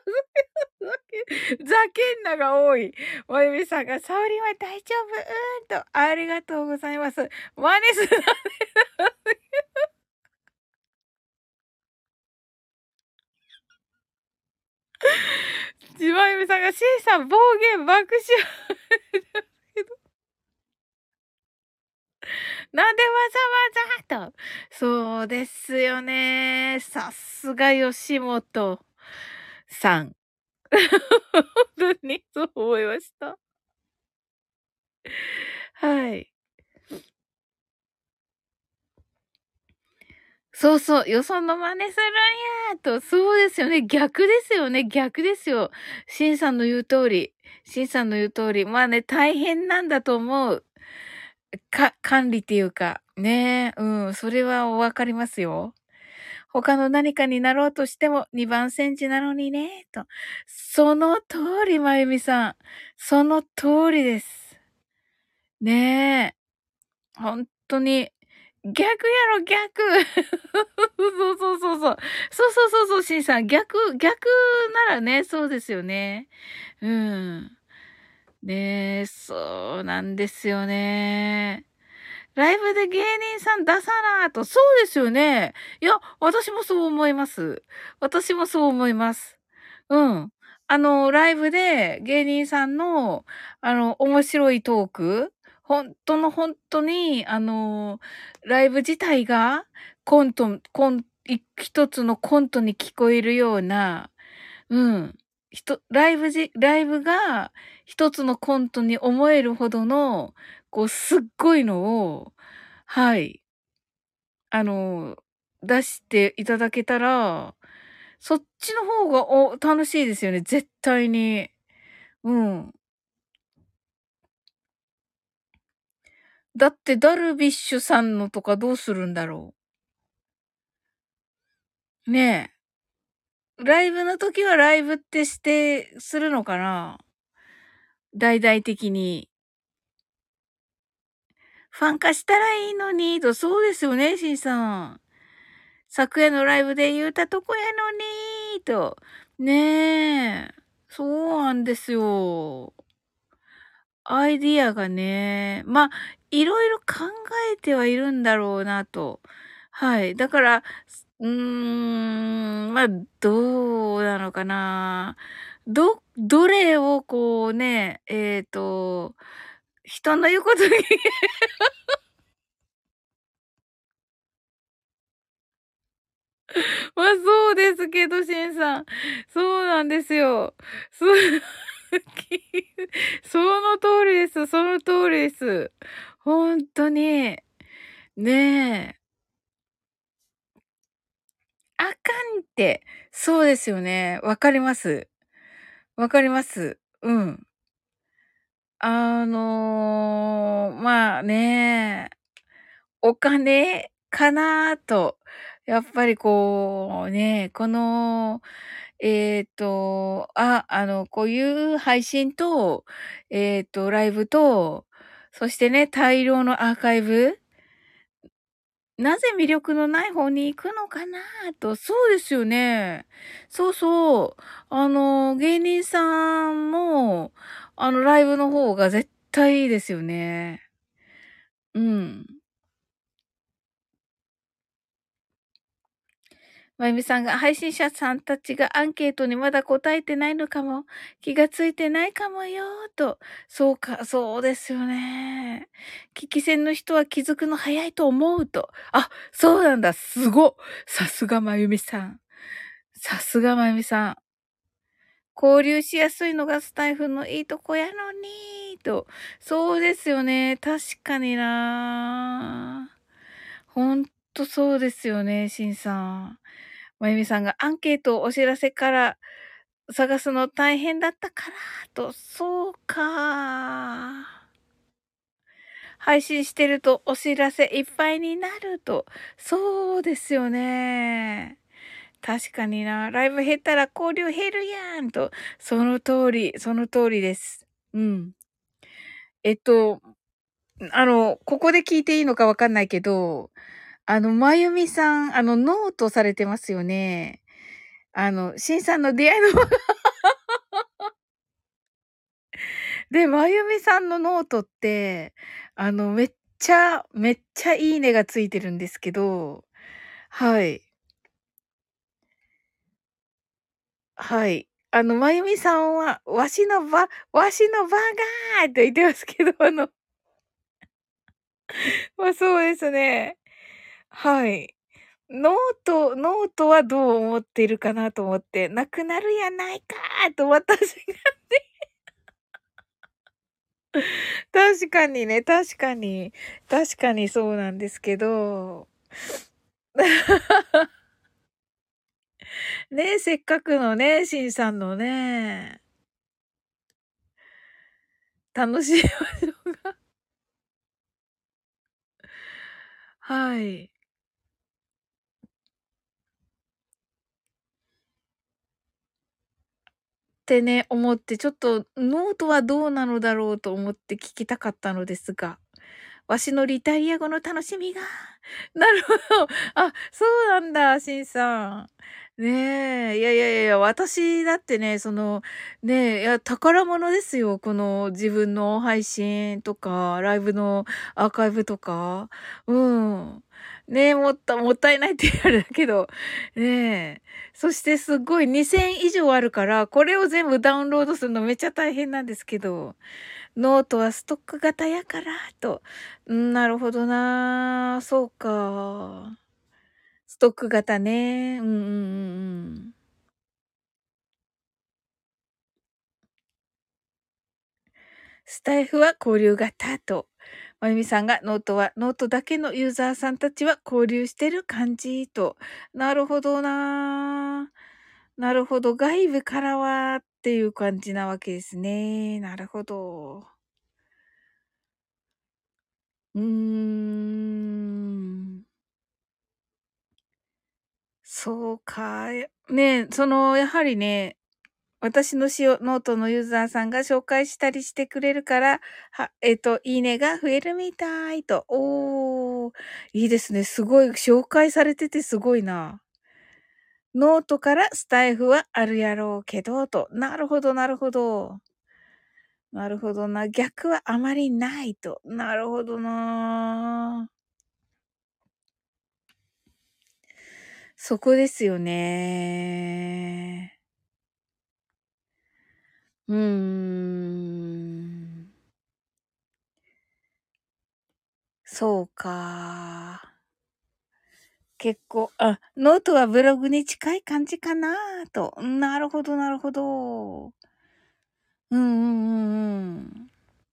けんなが多い。おゆみさんが、沙織は大丈夫と、ありがとうございます。真似するな。まゆみさんが、しんさん暴言爆笑。なんでわざわざと。そうですよね。さすが吉本さん。本当にそう思いました。はい。そうそう、よその真似するんやと、そうですよね。逆ですよね。逆ですよ。シンさんの言う通り。シンさんの言う通り。まあね、大変なんだと思う。管理っていうか。ねえ、うん、それはわかりますよ。他の何かになろうとしても二番煎じなのにね、と。その通り、まゆみさん。その通りです。ねえ。本当に。逆やろ、逆。そうそうそうそう。そうそうそうそう、しんさん。逆ならね、そうですよね。うん。ねえ、そうなんですよね。ライブで芸人さん出さなと、そうですよね。いや、私もそう思います。私もそう思います。うん。ライブで芸人さんの、面白いトーク、本当に、ライブ自体が一つのコントに聞こえるような、うん。ライブが一つのコントに思えるほどの、こう、すっごいのを、はい、あの、出していただけたら、そっちの方が、楽しいですよね、絶対に。うん。だって、ダルビッシュさんのとかどうするんだろう。ねえ。ライブの時はライブってするのかな、大々的に。ファン化したらいいのに、と、そうですよね、シンさん。昨夜のライブで言うたとこやのに、と。ねえ。そうなんですよ。アイディアがね、まあ、いろいろ考えてはいるんだろうなと。はい。だから、まあ、どうなのかな。どれをこうね、人の言うことにまあそうですけど、しんさん。そうなんですよ。そ、その通りです。その通りです。本当に。ねえ。あかんって。そうですよね。わかります。わかります。うん。まあね、お金かなと。やっぱりこうね、この、こういう配信と、ライブと、そしてね、大量のアーカイブ、なぜ魅力のない方に行くのかなと、そうですよね。そうそう。芸人さんも、ライブの方が絶対いいですよね。うん。まゆみさんが配信者さんたちがアンケートにまだ答えてないのかも、気がついてないかもよ、と。そうか、そうですよね。聞き戦の人は気づくの早いと思うと。あ、そうなんだ、すご。さすがまゆみさん。さすがまゆみさん。交流しやすいのがスタイフのいいとこやのに、と。そうですよね。確かにな。ほんとそうですよね、しんさん。まゆみさんがアンケートをお知らせから探すの大変だったからと、そうか。配信してるとお知らせいっぱいになると、そうですよね。確かにな。ライブ減ったら交流減るやんと、その通り、その通りです。うん。えっと、ここで聞いていいのかわかんないけど、まゆみさん、ノートされてますよね。しんさんの出会いので、まゆみさんのノートって、めっちゃいいねがついてるんですけど、はい。はい。まゆみさんは、わしのバーガーって言ってますけど、ま、そうですね。はい。ノートはどう思っているかなと思って、なくなるやないかと私が確かにね、確かにそうなんですけど。ね、せっかくのね、しんさんのね、楽しい場所がはい。ってね、思って、ちょっとノートはどうなのだろうと思って聞きたかったのですが。わしのリタイア後の楽しみが。なるほど。あ、そうなんだ、しんさん。ねえ、いやいやいやいや、私だってね、ねえ、いや、宝物ですよ。この自分の配信とか、ライブのアーカイブとか。うん。ねえ、もったいないって言われるけど。ねえ。そしてすっごい2000以上あるから、これを全部ダウンロードするのめっちゃ大変なんですけど。ノートはストック型やから、と。なるほどな。そうか。ストック型ね。うんうんうんうん。スタイフは交流型と。まゆみさんがノートだけのユーザーさんたちは交流してる感じと。なるほどな。なるほど。外部からはっていう感じなわけですね。なるほど。うーん。そうか。ね、やはりね、私のノートのユーザーさんが紹介したりしてくれるから、いいねが増えるみたいと。おー、いいですね。すごい、紹介されててすごいな。ノートからスタイフはあるやろうけど、と。なるほど、なるほど。なるほどな。逆はあまりないと。なるほどな。そこですよね。うーん。そうか。 結構、ノートはブログに近い感じかなと。なるほど、なるほど。うんうんうんうん。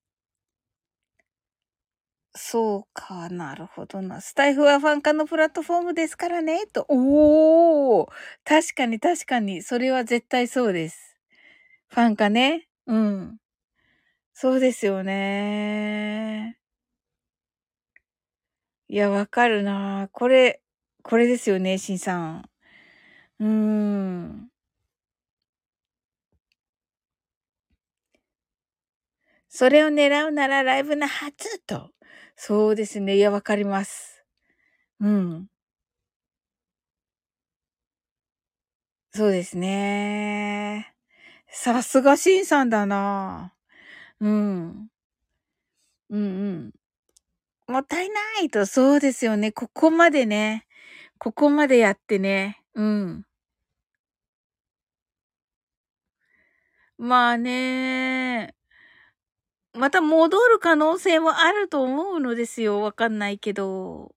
そうか、なるほどな。スタイフはファン化のプラットフォームですからね、と。おー、確かに確かに。それは絶対そうです。ファン化ね。うん。そうですよね。いや、わかるな。これですよね、しんさん。うーん。それを狙うならライブのはずと。そうですね。いや、わかります。うん。そうですね。さすがしんさんだな。うん。うんうん。もったいないと、そうですよね。ここまでね。ここまでやってね。うん。まあね。また戻る可能性もあると思うのですよ。わかんないけど。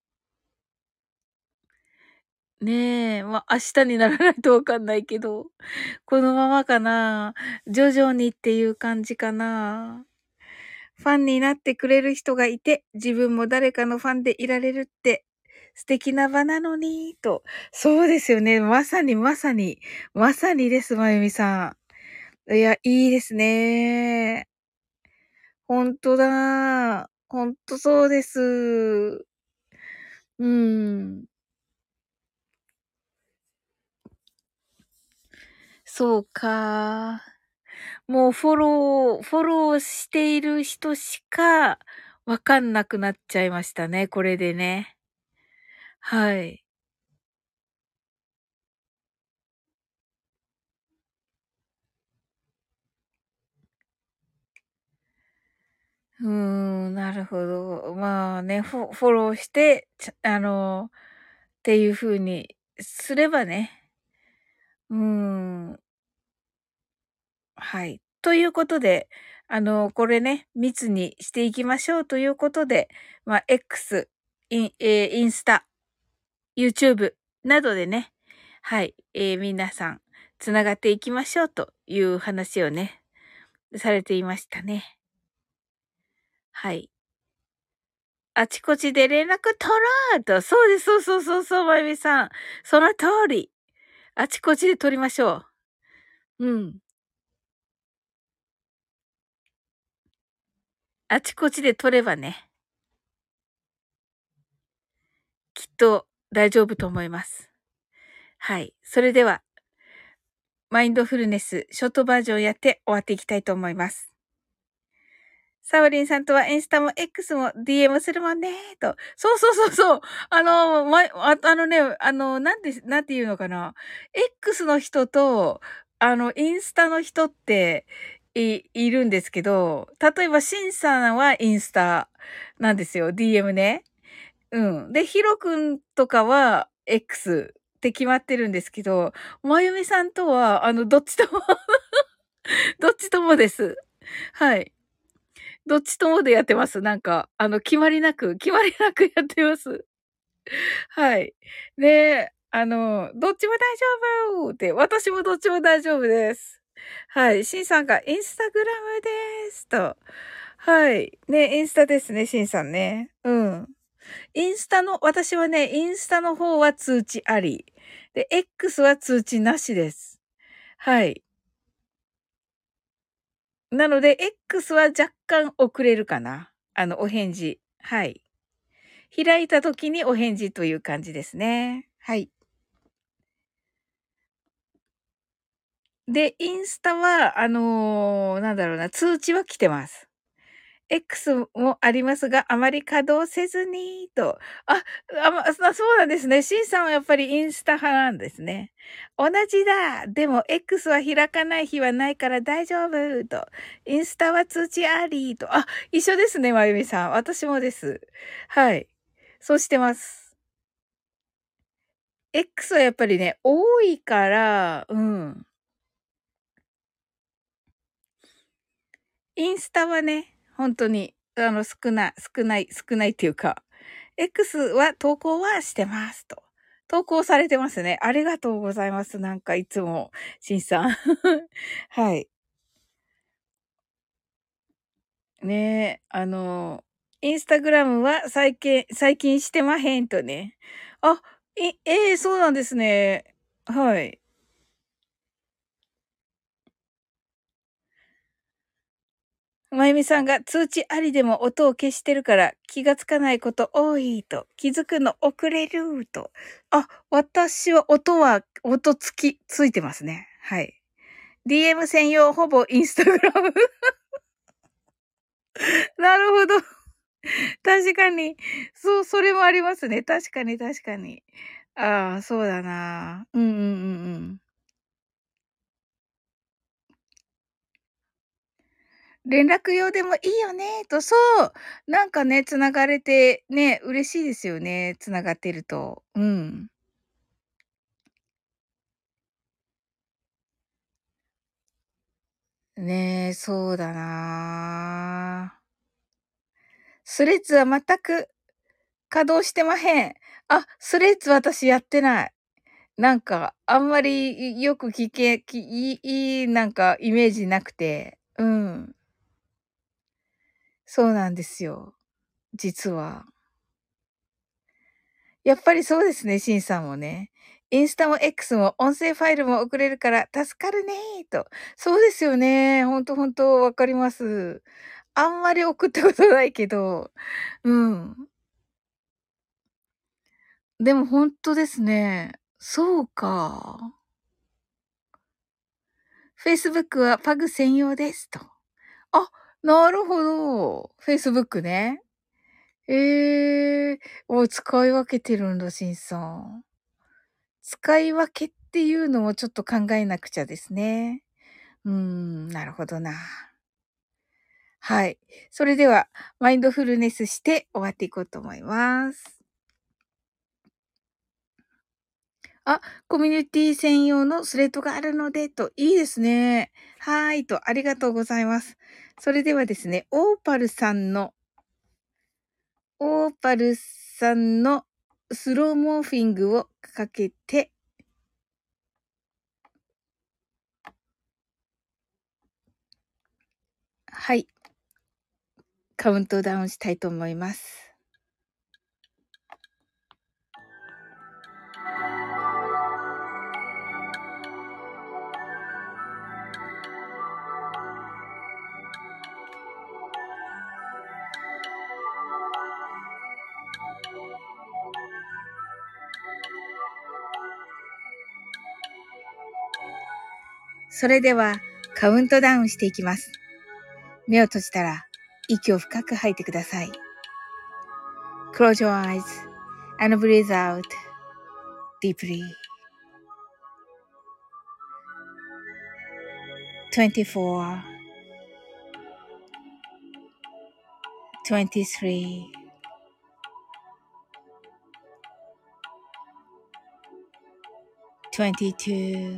ねえ、明日にならないとわかんないけど。このままかな。徐々にっていう感じかな。ファンになってくれる人がいて、自分も誰かのファンでいられるって素敵な場なのに、と。そうですよね。まさにまさに、まさにです、まゆみさん。いや、いいですね。ほんとだ。ほんとそうです。うん。そうか。もうフォローしている人しかわかんなくなっちゃいましたね、これでね。はい。うーん、なるほど。まあね、フォローして、っていう風にすればね。うーん、はい。ということで、これね、密にしていきましょうということで、まあ、X、インスタ、YouTube などでね、はい、皆さんつながっていきましょうという話をね、されていましたね。はい。あちこちで連絡取ろうと。そうです、そうそうそうそう、まゆみさん。その通り。あちこちで取りましょう。うん。あちこちで取ればね、きっと大丈夫と思います。はい。それでは、マインドフルネス、ショートバージョンやって終わっていきたいと思います。サオリンさんとはインスタも X も DM するもんねと。そうそうそうそう。なんていうのかな。X の人と、インスタの人って、いるんですけど、例えば、シンさんはインスタなんですよ。DM ね。うん。で、ヒロくんとかは X って決まってるんですけど、まゆみさんとは、どっちともどっちともです。はい。どっちともでやってます。なんか、決まりなくやってます。はい。で、どっちも大丈夫って、私もどっちも大丈夫です。はい。シンさんがインスタグラムですと。はい。ね、インスタですね、シンさんね。うん。私はね、インスタの方は通知あり。で、X は通知なしです。はい。なので、X は若干遅れるかな。お返事。はい。開いた時にお返事という感じですね。はい。で、インスタは、なんだろうな、通知は来てます。X もありますが、あまり稼働せずにと。そうなんですね。シンさんはやっぱりインスタ派なんですね。同じだ。でも X は開かない日はないから大丈夫と。インスタは通知ありと。あ、一緒ですね、まゆみさん。私もです。はい。そうしてます。X はやっぱりね、多いから、うん。インスタはね、本当に、少ないっていうか、X は投稿はしてますと。 投稿されてますね。ありがとうございます。なんかいつも、しんさん。はい。ねえ、インスタグラムは最近してまへんとね。あ、そうなんですね。はい。まゆみさんが通知ありでも音を消してるから気がつかないこと多いと、気づくの遅れると。あ、私はついてますね。はい。DM 専用ほぼインスタグラム。なるほど。確かに。そう、それもありますね。確かに確かに。ああ、そうだな。うんうんうんうん。連絡用でもいいよねと、そう。なんかね、繋がれてね、嬉しいですよね、繋がってると。うん。ねえ、そうだな。スレッズは全く稼働してまへん。あ、スレッズ私やってない。なんか、あんまり、よく聞けきいいいなんかイメージなくて。うん。そうなんですよ。実は。やっぱりそうですね、シンさんもね。インスタも X も音声ファイルも送れるから助かるねと。そうですよね。ほんとほんとわかります。あんまり送ったことないけど、うん。でもほんとですね。そうか。Facebook はパグ専用ですと。あ、なるほど。Facebook ね。ええ、使い分けてるんだ、シンさん。使い分けっていうのもちょっと考えなくちゃですね。なるほどな。はい。それでは、マインドフルネスして終わっていこうと思います。あ、コミュニティ専用のスレッドがあるので、と、いいですね。はい、と、ありがとうございます。それではですね、オーパルさんのスローモーフィングをかけて、はい、カウントダウンしたいと思います。それでは、カウントダウンしていきます。目を閉じたら、息を深く吐いてください。Close your eyes and breathe out deeply. 24, 23, 22,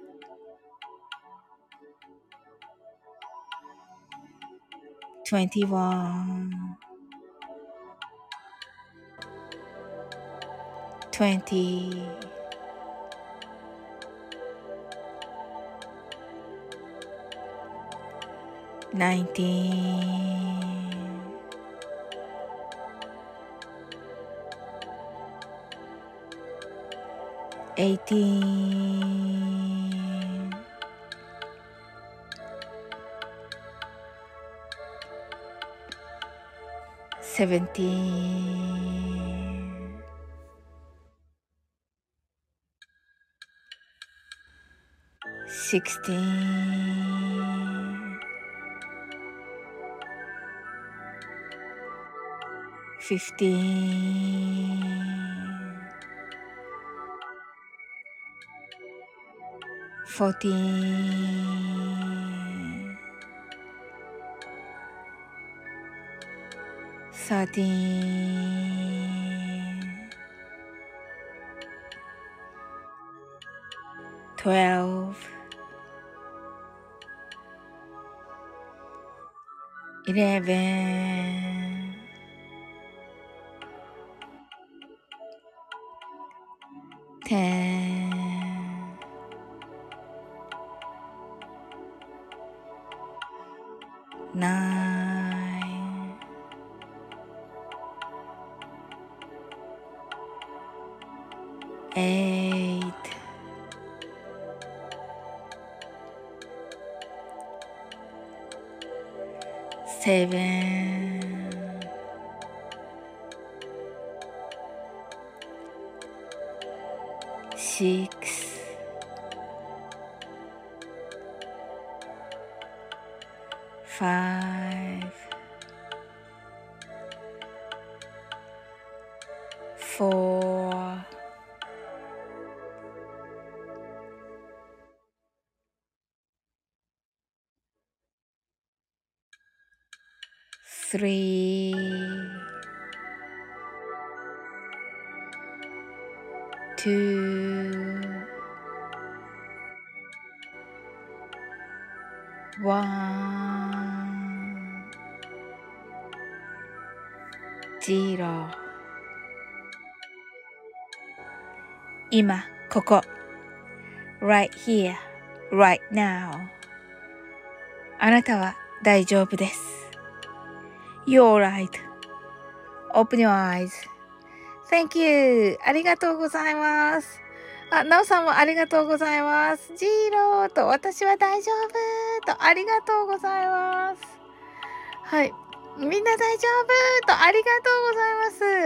21, 20, 19, 18, 17, 16, 15, 14, 13, 12, 11, 10, 9, 8, 7, 6, 5, 4, 3, 2, 1, 0。今、ここ。right here, right now. あなたは大丈夫です。You're right.Open your eyes.Thank you. ありがとうございます。あ、なおさんもありがとうございます。ジーローと、私は大丈夫と、ありがとうございます。はい。みんな大丈夫と、ありがとうございます。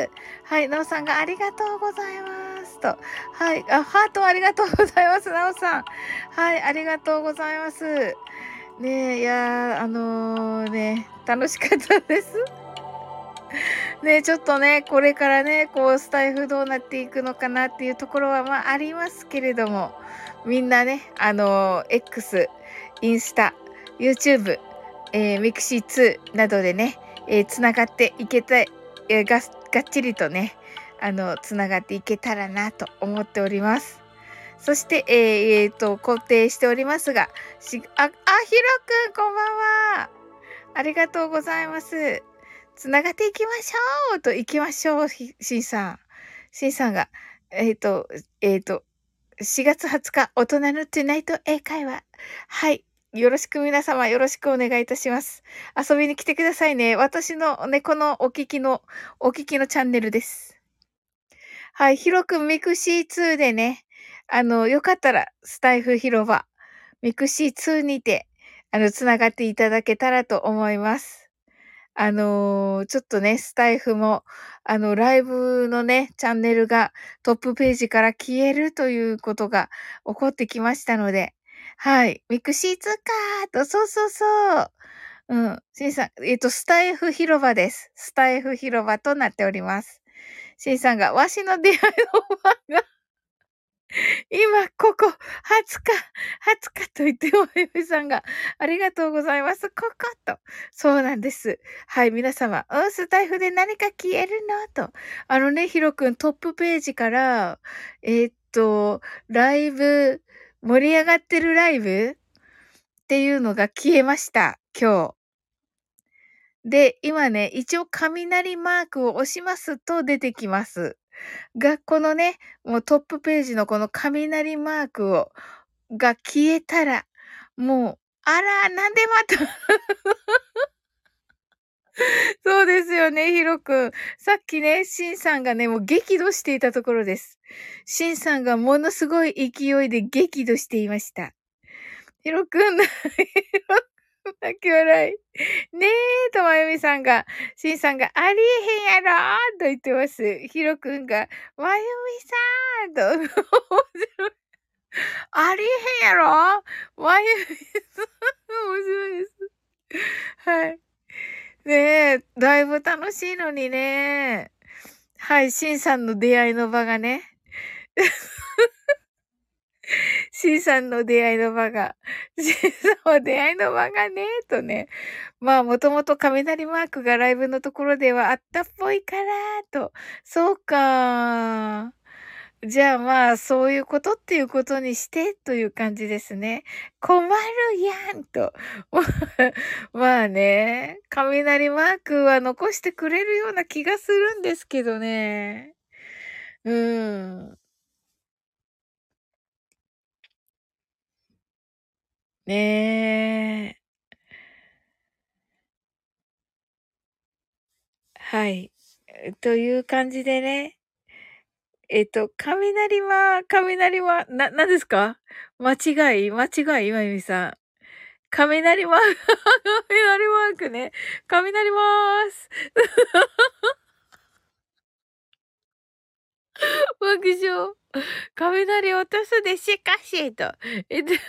はい。なおさんがありがとうございますと。はい。あ、ハートありがとうございます。なおさん。はい。ありがとうございます。ねえ、いやー、ね、楽しかったです。ね、ちょっとね、これからね、こう、スタイフどうなっていくのかなっていうところは、まあ、ありますけれども、みんなね、X、インスタ、YouTube、ミクシー2などでね、つながっていけた、がっちりとね、つながっていけたらなと思っております。そして、固定しておりますが、ひろくん、こんばんは。ありがとうございます。つながっていきましょうと、行きましょう、しんさん。しんさんが、4月20日、大人のトゥナイト英会話。はい。よろしく皆様、よろしくお願いいたします。遊びに来てくださいね。私のね、このお聞きのチャンネルです。はい。ひろくんミクシー2でね、よかったら、スタイフ広場、ミクシー2にて、つながっていただけたらと思います。ちょっとね、スタイフも、ライブのね、チャンネルがトップページから消えるということが起こってきましたので、はい。ミクシーツかーと、そうそうそう。うん。シンさん、スタイフ広場です。スタイフ広場となっております。シンさんが、わしの出会いの場が今、ここ、20日と言って、おゆみさんが、ありがとうございます。ここと。そうなんです。はい、皆様、スタイフで何か消えるのと。ヒロくん、トップページから、ライブ、盛り上がってるライブっていうのが消えました。今日。で、今ね、一応雷マークを押しますと出てきます。が、このね、もうトップページのこの雷マークが消えたら、もう、あら、なんでまたそうですよね、ヒロくん。さっきね、シンさんがね、もう激怒していたところです。シンさんがものすごい勢いで激怒していました。ヒロくん、泣き笑い。ねえ、とまゆみさんが、しんさんが、ありえへんやろと言ってます。ひろくんが、まゆみさんと、面白い。ありえへんやろまゆみさん、面白いです。はい。ねえ、だいぶ楽しいのにね。はい、しんさんの出会いの場がね。C さんの出会いの場が、C さんは出会いの場がね、とね。まあ、もともと雷マークがライブのところではあったっぽいから、と。そうか。じゃあまあ、そういうことっていうことにして、という感じですね。困るやん、と。まあね、雷マークは残してくれるような気がするんですけどね。うん。 ねえ。はい。という感じでね。何ですか？間違いまゆみさん。雷マーク、雷マークね。雷まーす。爆笑。雷落とすでしかし、と。えっと、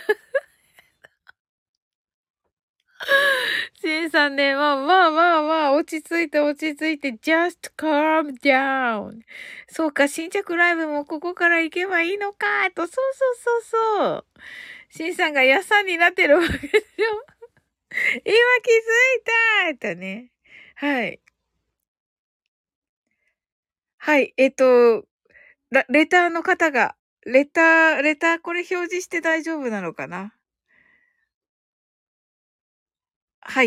シンさんね、まあ、落ち着いて、just calm down. そうか、新着ライブもここから行けばいいのか、と、そう。シンさんがやっさんになってるわけでしょ。今気づいたとね。はい。はい、レターの方が、レターこれ表示して大丈夫なのかな？はい。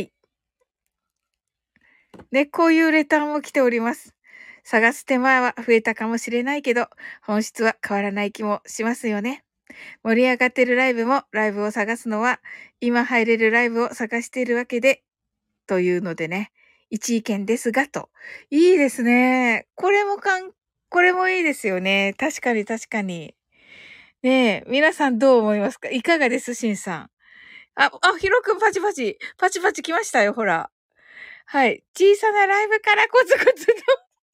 ね、こういうレターも来ております。探す手間は増えたかもしれないけど、本質は変わらない気もしますよね。盛り上がってるライブも、ライブを探すのは、今入れるライブを探しているわけで、というのでね、一意見ですが、と。いいですね。これもいいですよね。確かに。ねえ、皆さんどう思いますか？いかがです？しんさん。ヒロくんパチパチ。パチパチ来ましたよ、ほら。はい。小さなライブからコツコツと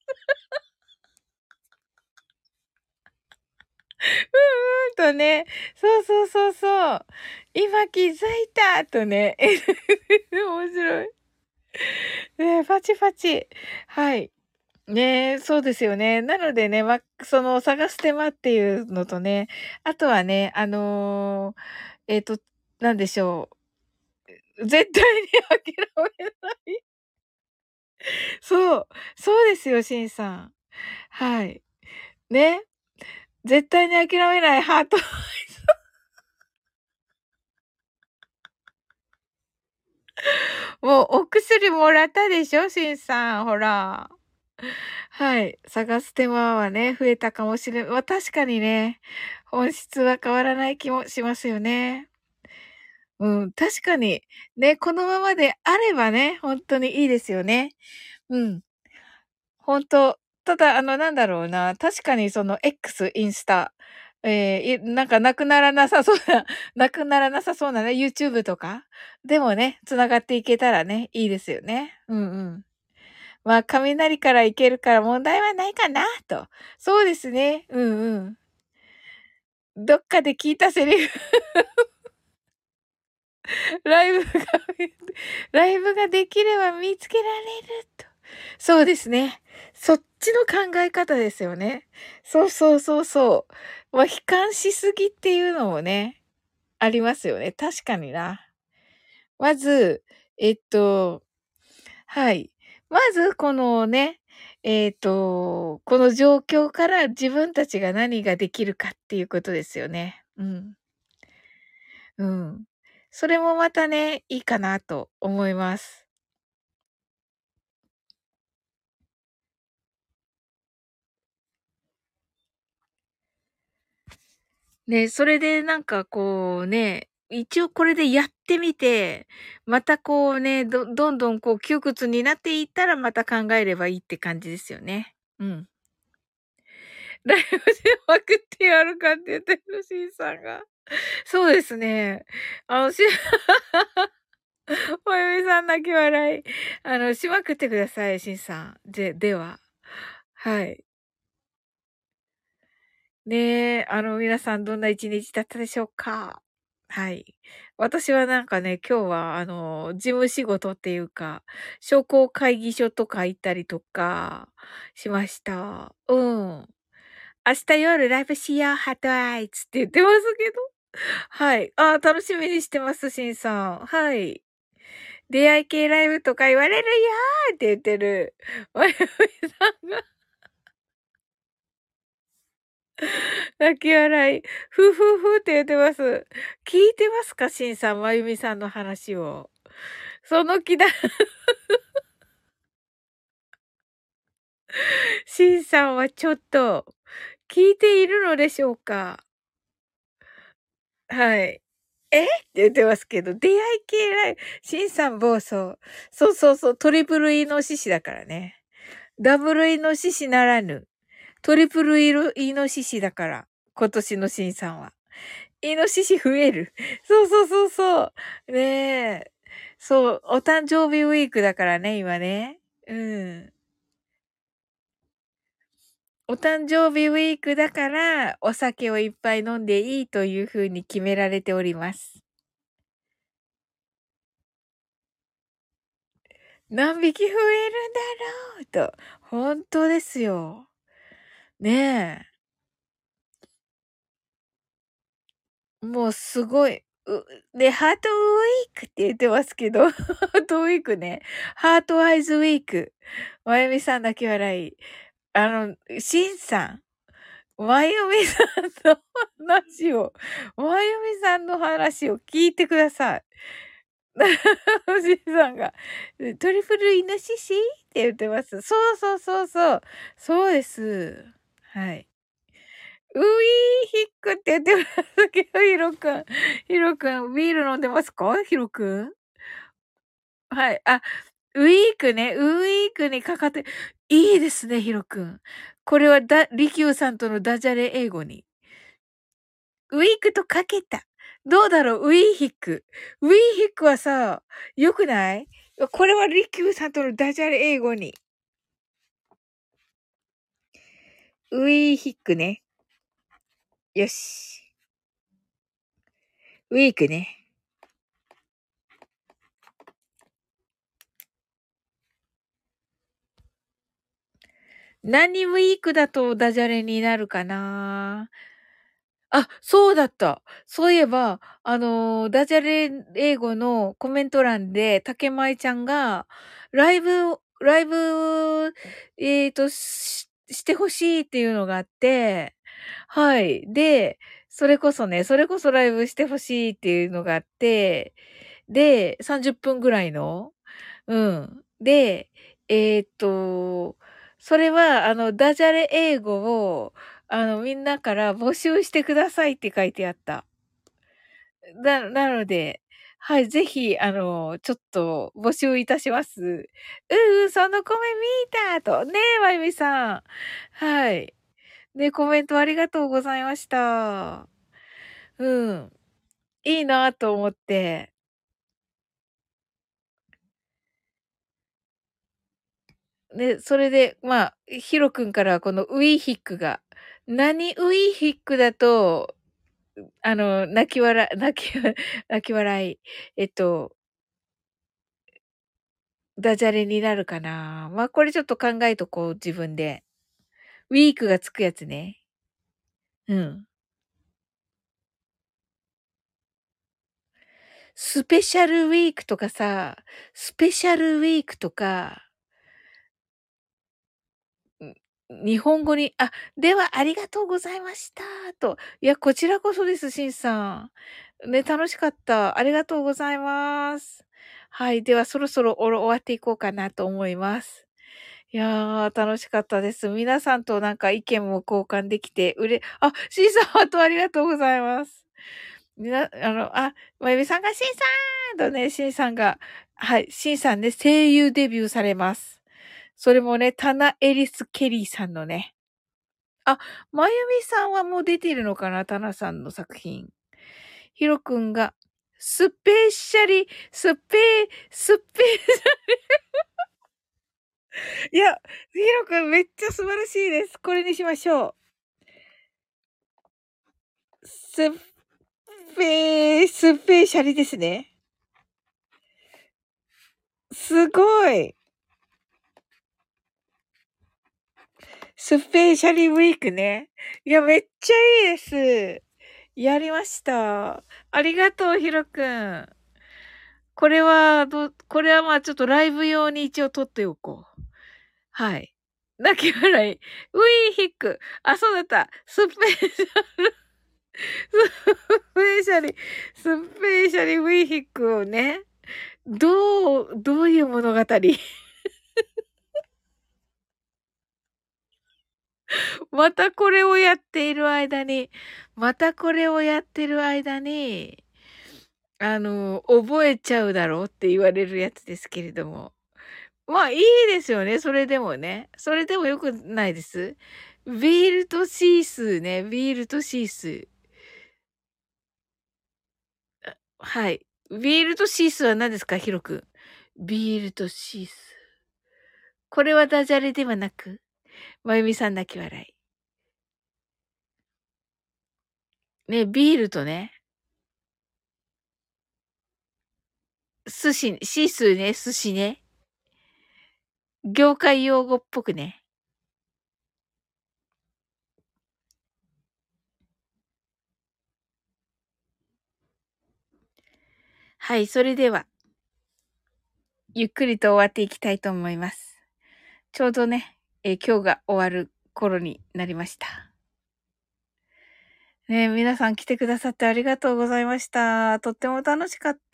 とね。そう。今気づいたとね。面白い。ねえ、パチパチ。はい。ねえ、そうですよね。なのでね、その探す手間っていうのとね、あとはね、えっと、なんでしょう。絶対に諦めない。そう、そうですよ、しんさん。はい。ね。絶対に諦めないハート。もうお薬もらったでしょ、しんさん。ほら。はい。探す手間はね、増えたかもしれま、確かにね、本質は変わらない気もしますよね。うん、確かに。ね、このままであればね、ほんとにいいですよね。うん。ほんと。ただ、なんだろうな、確かにその X、インスタ、なんかなくならなさそうなね、YouTube とかでもね、繋がっていけたらね、いいですよね。うんうん。まあ、雷からいけるから問題はないかなと。そうですね。うんうん。どっかで聞いたセリフ、ライブがライブができれば見つけられると。そうですね。そっちの考え方ですよね。そう。まあ、悲観しすぎっていうのもね、ありますよね。確かにな。まず、えっと、はい。まず、このね、この状況から自分たちが何ができるかっていうことですよね。うん。うん。それもまたね、いいかなと思います。ね、それでなんかこうね、一応これでやってみて、またこうね、どんどんこう窮屈になっていったらまた考えればいいって感じですよね。うん。ライブでまくってやるかって言ってるシンさんが。そうですね。あの、しお嫁さん泣き笑い。しまくってください、シンさん。では。はい。ねえ、皆さんどんな一日だったでしょうか？はい。私はなんかね、今日は事務仕事っていうか、商工会議所とか行ったりとかしました。うん。明日夜ライブしよう、ハートアイツって言ってますけど。はい。楽しみにしてます、しんさん。はい。出会い系ライブとか言われるよーって言ってる。まゆみさんが泣き笑い。ふふふって言ってます。聞いてますか？しんさん、まゆみさんの話を。その気だ。しんさんはちょっと、聞いているのでしょうか？はい。 って言ってますけど、出会い系ライブ、シンさん暴走。そうそうそう、トリプルイノシシだからね。ダブルイノシシならぬ、トリプルイノシシだから、今年のシンさんは。イノシシ増える。そうそうそうそう。ねえ。そう、お誕生日ウィークだからね、今ね。うん。お誕生日ウィークだから、お酒をいっぱい飲んでいいという風に決められております。何匹増えるんだろうと。本当ですよ。ねえ。もうすごい。で、ハートウィークって言ってますけど、ハートウィークね。ハートアイズウィーク。まゆみさんだけ笑い。しんさん。まゆみさんの話を、まゆみさんの話を聞いてください。おじいさんが、トリプルイノシシって言ってます。そうそうそうそう。そうです。はい。ウィーヒックって言ってますけど、ヒロくん。ヒロくん、ビール飲んでますかヒロくん。はい。あ、ウィークね。ウィークにかかって、いいですね、ヒロくん。これはリキューさんとのダジャレ英語に。ウィークとかけた。どうだろうウィーヒック。ウィーヒックはさ、良くない？これはリキューさんとのダジャレ英語に。ウィーヒックね。よし。ウィークね。何ウィークだとダジャレになるかな？あ、そうだった。そういえば、ダジャレ英語のコメント欄で、竹舞ちゃんが、ライブ、してほしいっていうのがあって、はい。で、それこそライブしてほしいっていうのがあって、で、30分ぐらいの、うん。で、それは、ダジャレ英語を、みんなから募集してくださいって書いてあった。なので、はい、ぜひ、ちょっと募集いたします。そのコメ見たと。ねえ、まゆみさん。はい。ね、コメントありがとうございました。うん。いいなと思って。で、それで、まあ、ヒロ君からこのウィーヒックが、何ウィーヒックだと、泣き笑い、ダジャレになるかな。まあ、これちょっと考えとこう、自分で。ウィークがつくやつね。うん。スペシャルウィークとかさ、スペシャルウィークとか、日本語に、ではありがとうございましたと。いや、こちらこそです、しんさん。ね、楽しかった。ありがとうございます。はい。では、そろそろ終わっていこうかなと思います。いやー、楽しかったです。皆さんとなんか意見も交換できて、シンさん、ハートありがとうございます。まゆみさんがシンさんとね、シンさんが、はい、シンさんね、声優デビューされます。それもね、タナ・エリス・ケリーさんのね。あ、まゆみさんはもう出てるのかなタナさんの作品。ヒロくんが、スペシャリ、スペ、スペ、いや、ヒロくんめっちゃ素晴らしいです。これにしましょう。スペシャリですね。すごい。スペシャリウィークね。いや、めっちゃいいです。やりました。ありがとう、ヒロくん。これはまあちょっとライブ用に一応撮っておこう。はい。泣き笑い。ウィーヒック。あ、そうだった。スペシャリ、スペシャリウィーヒックをね。どういう物語？またこれをやっている間に、またこれをやってる間に、 覚えちゃうだろうって言われるやつですけれども。まあ、いいですよね、それでもね。それでも良くないです？ビールとシースーね、ビールとシースー。はい。ビールとシースーは何ですか？ヒロ君。ビールとシースー。これはダジャレではなく、まゆみさん泣き笑い。ね、ビールとね、寿司、シースーね、寿司ね。業界用語っぽくね。はい、それでは、ゆっくりと終わっていきたいと思います。ちょうどね、今日が終わる頃になりました。ね、皆さん来てくださってありがとうございました。とっても楽しかった。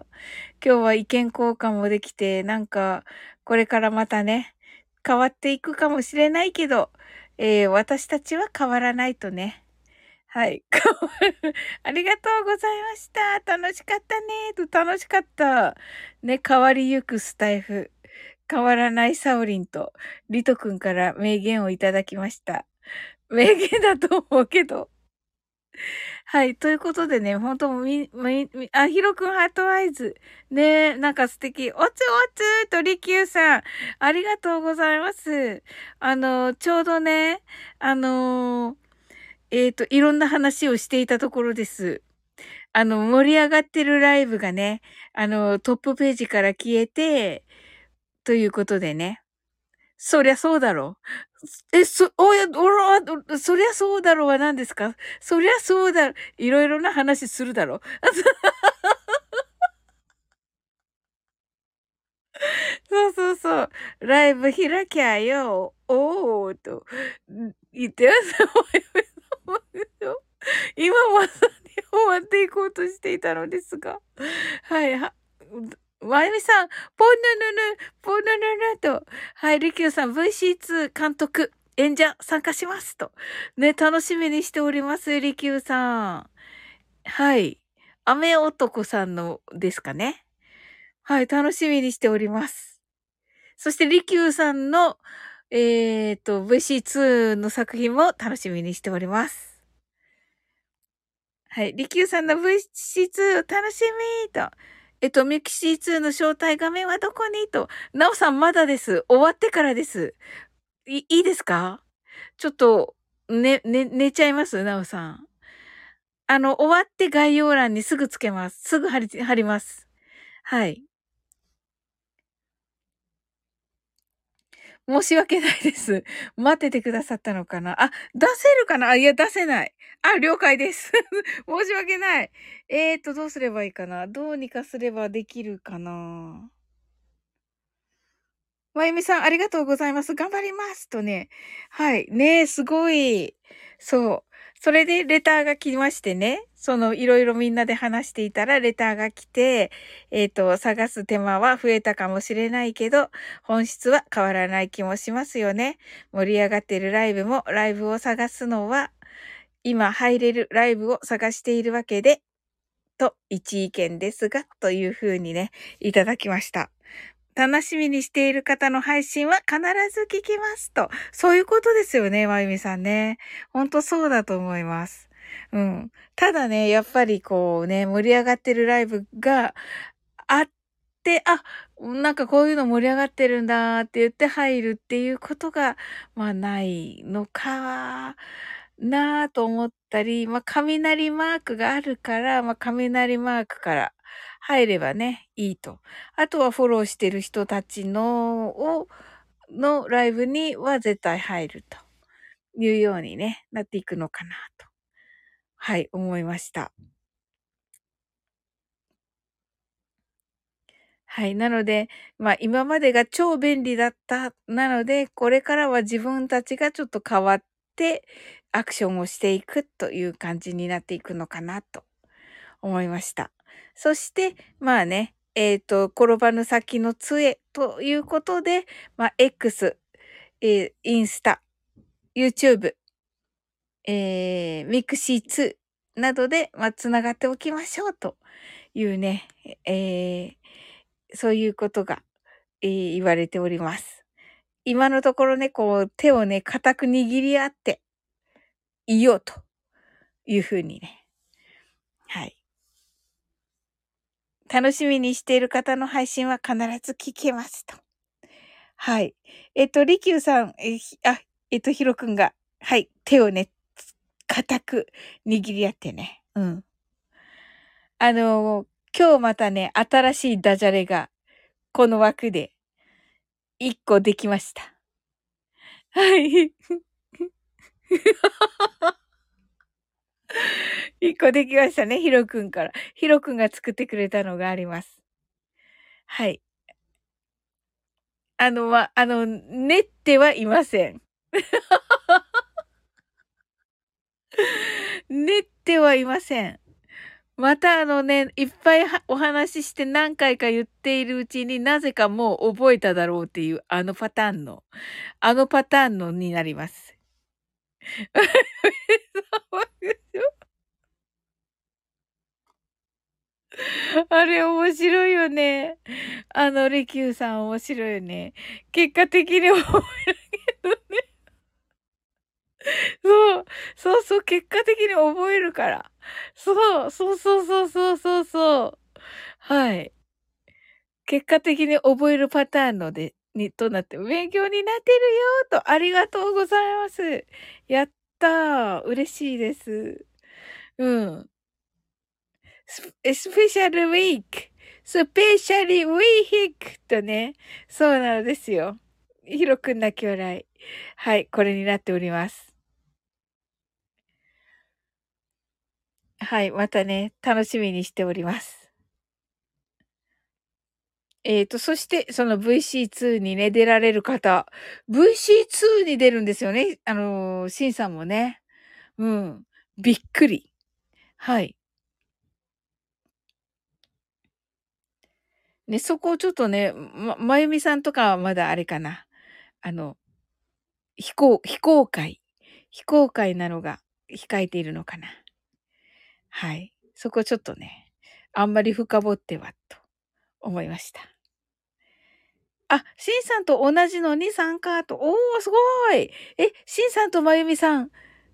今日は意見交換もできて、なんか、これからまたね、変わっていくかもしれないけど、私たちは変わらないとね。はい。ありがとうございました。楽しかったね。楽しかった。ね、変わりゆくスタイフ。変わらないサオリンと、リト君から名言をいただきました。名言だと思うけど。はい。ということでね、本当ヒロくんハートアイズ。ねなんか素敵。おつおつとりきゅうさん。ありがとうございます。ちょうどね、いろんな話をしていたところです。盛り上がってるライブがね、トップページから消えて、ということでね。そりゃそうだろう。そりゃそうだろうは何ですか？そりゃそうだ、いろいろな話するだろう。そうそうそう。ライブ開きゃよ、おーと、言ってますよ。今まさに終わっていこうとしていたのですが。はい、まゆみさん、ポンヌヌヌと、はい、りきゅうさん、VC2 監督、演者参加しますと。ね、楽しみにしております、りきゅうさん。はい。雨男さんのですかね。はい、楽しみにしております。そして、りきゅうさんの、VC2 の作品も楽しみにしております。はい。リキューさんの VC2 楽しみと。ミキシー2の招待画面はどこにと。なおさんまだです。終わってからです。いいですか？ちょっと、寝ちゃいますなおさん。終わって概要欄にすぐつけます。すぐ貼ります。はい。申し訳ないです。待っててくださったのかなあ、出せるかないや、出せない。あ、了解です。申し訳ない。どうすればいいかなどうにかすればできるかなまゆみさん、ありがとうございます。頑張りますとね。はい。ねえ、すごい。そう。それでレターが来ましてね。いろいろみんなで話していたら、レターが来て、探す手間は増えたかもしれないけど、本質は変わらない気もしますよね。盛り上がってるライブも、ライブを探すのは、今入れるライブを探しているわけで、と一意見ですが、というふうにね、いただきました。楽しみにしている方の配信は必ず聞きますと。そういうことですよね、まゆみさんね。ほんとそうだと思います。うん。ただね、やっぱりこうね、盛り上がってるライブがあって、なんかこういうの盛り上がってるんだって言って入るっていうことが、まあないのかなと思ったり、まあ雷マークがあるから、まあ雷マークから入ればね、いいと。あとはフォローしてる人たちのライブには絶対入るというようにね、なっていくのかなと。はい、思いました。はい。なので、まあ、今までが超便利だった。なので、これからは自分たちがちょっと変わって、アクションをしていくという感じになっていくのかなと思いました。そして、まあね、転ばぬ先の杖ということで、まあ、X、インスタ、YouTube、ミクシー2などで、まあ、つながっておきましょうというね、そういうことが、言われております。今のところね、こう、手をね、固く握り合っていようというふうにね、はい。楽しみにしている方の配信は必ず聞けますと。はい。利休さん、ひろくんが、はい、手をね、固く握り合ってね。うん。今日またね、新しいダジャレが、この枠で、1個できました。はい。1個できましたね、ひろくんから。ひろくんが作ってくれたのがあります。はい。練ってはいません。練ってはいません。またいっぱいお話しして何回か言っているうちになぜかもう覚えただろうっていうあのパターンのになります。あれ面白いよね。利休さん面白いよね。結果的に覚えるけどね。そう。そうそう、結果的に覚えるから。そう、そうそうそうそうそうそう。はい。結果的に覚えるパターンのとなって、勉強になってるよと、ありがとうございます。やったー。嬉しいです。うん。スペシャルウィーク。スペシャルウィークとね。そうなのですよ。ヒロくんなき笑い。はい、これになっております。はい、またね、楽しみにしております。そして、その VC2 にね、出られる方、VC2 に出るんですよね。シンさんもね。うん。びっくり。はい。ね、そこをちょっとね、まゆみさんとかはまだあれかな。あの、非公開なのが控えているのかな。はい。そこちょっとね、あんまり深掘ってはと思いました。あ、シンさんと同じのに参加と。おー、すごい。シンさんとまゆみさん、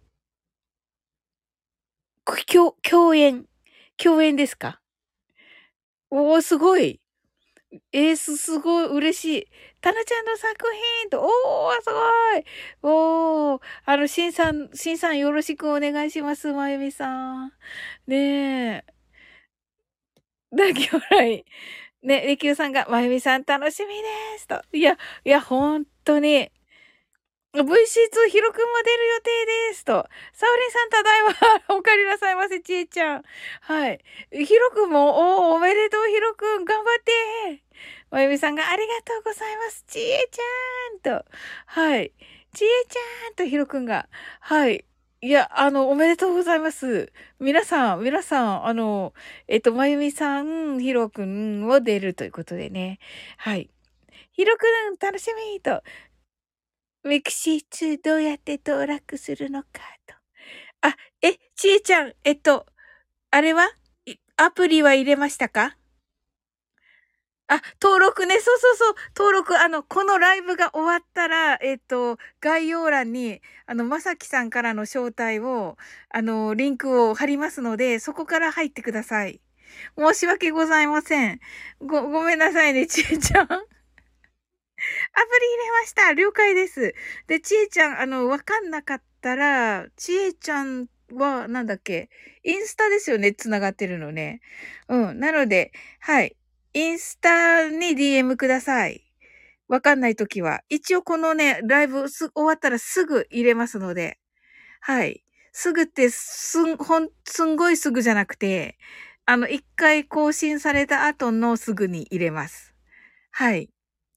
共演ですか？おー、すごい。すごい嬉しい。タナちゃんの作品と、おー、すごい。おー、シンさんよろしくお願いします、まゆみさん。ねえ。泣き笑い。ね、りきゅうさんが、まゆみさん楽しみですと。いや、ほんとに。VC2 ひろくんも出る予定ですと。サオリンさんただいま。お帰りなさいませ、ちえちゃん。はい。ひろくんも、おめでとうひろくん、頑張って。まゆみさんがありがとうございます。ちえちゃんと。はい。ちえちゃんとひろくんが。はい。いや、おめでとうございます。皆さん、まゆみさん、ひろくんを出るということでね。はい。ひろくん、楽しみと。ミクシー2どうやって登録するのかと。あ、ちえちゃん、あれアプリは入れましたか？登録ね。そうそうそう。登録、このライブが終わったら、概要欄に、まさきさんからの招待を、リンクを貼りますので、そこから入ってください。申し訳ございません。ごめんなさいね、ちえちゃん。アプリ入れました。了解です。で、ちえちゃん、わかんなかったら、ちえちゃんは、なんだっけ、インスタですよね、つながってるのね。うん。なので、はい。インスタに DM ください。わかんないときは。一応このね、ライブ終わったらすぐ入れますので。はい。すぐってすんごいすぐじゃなくて、一回更新された後のすぐに入れます。はい。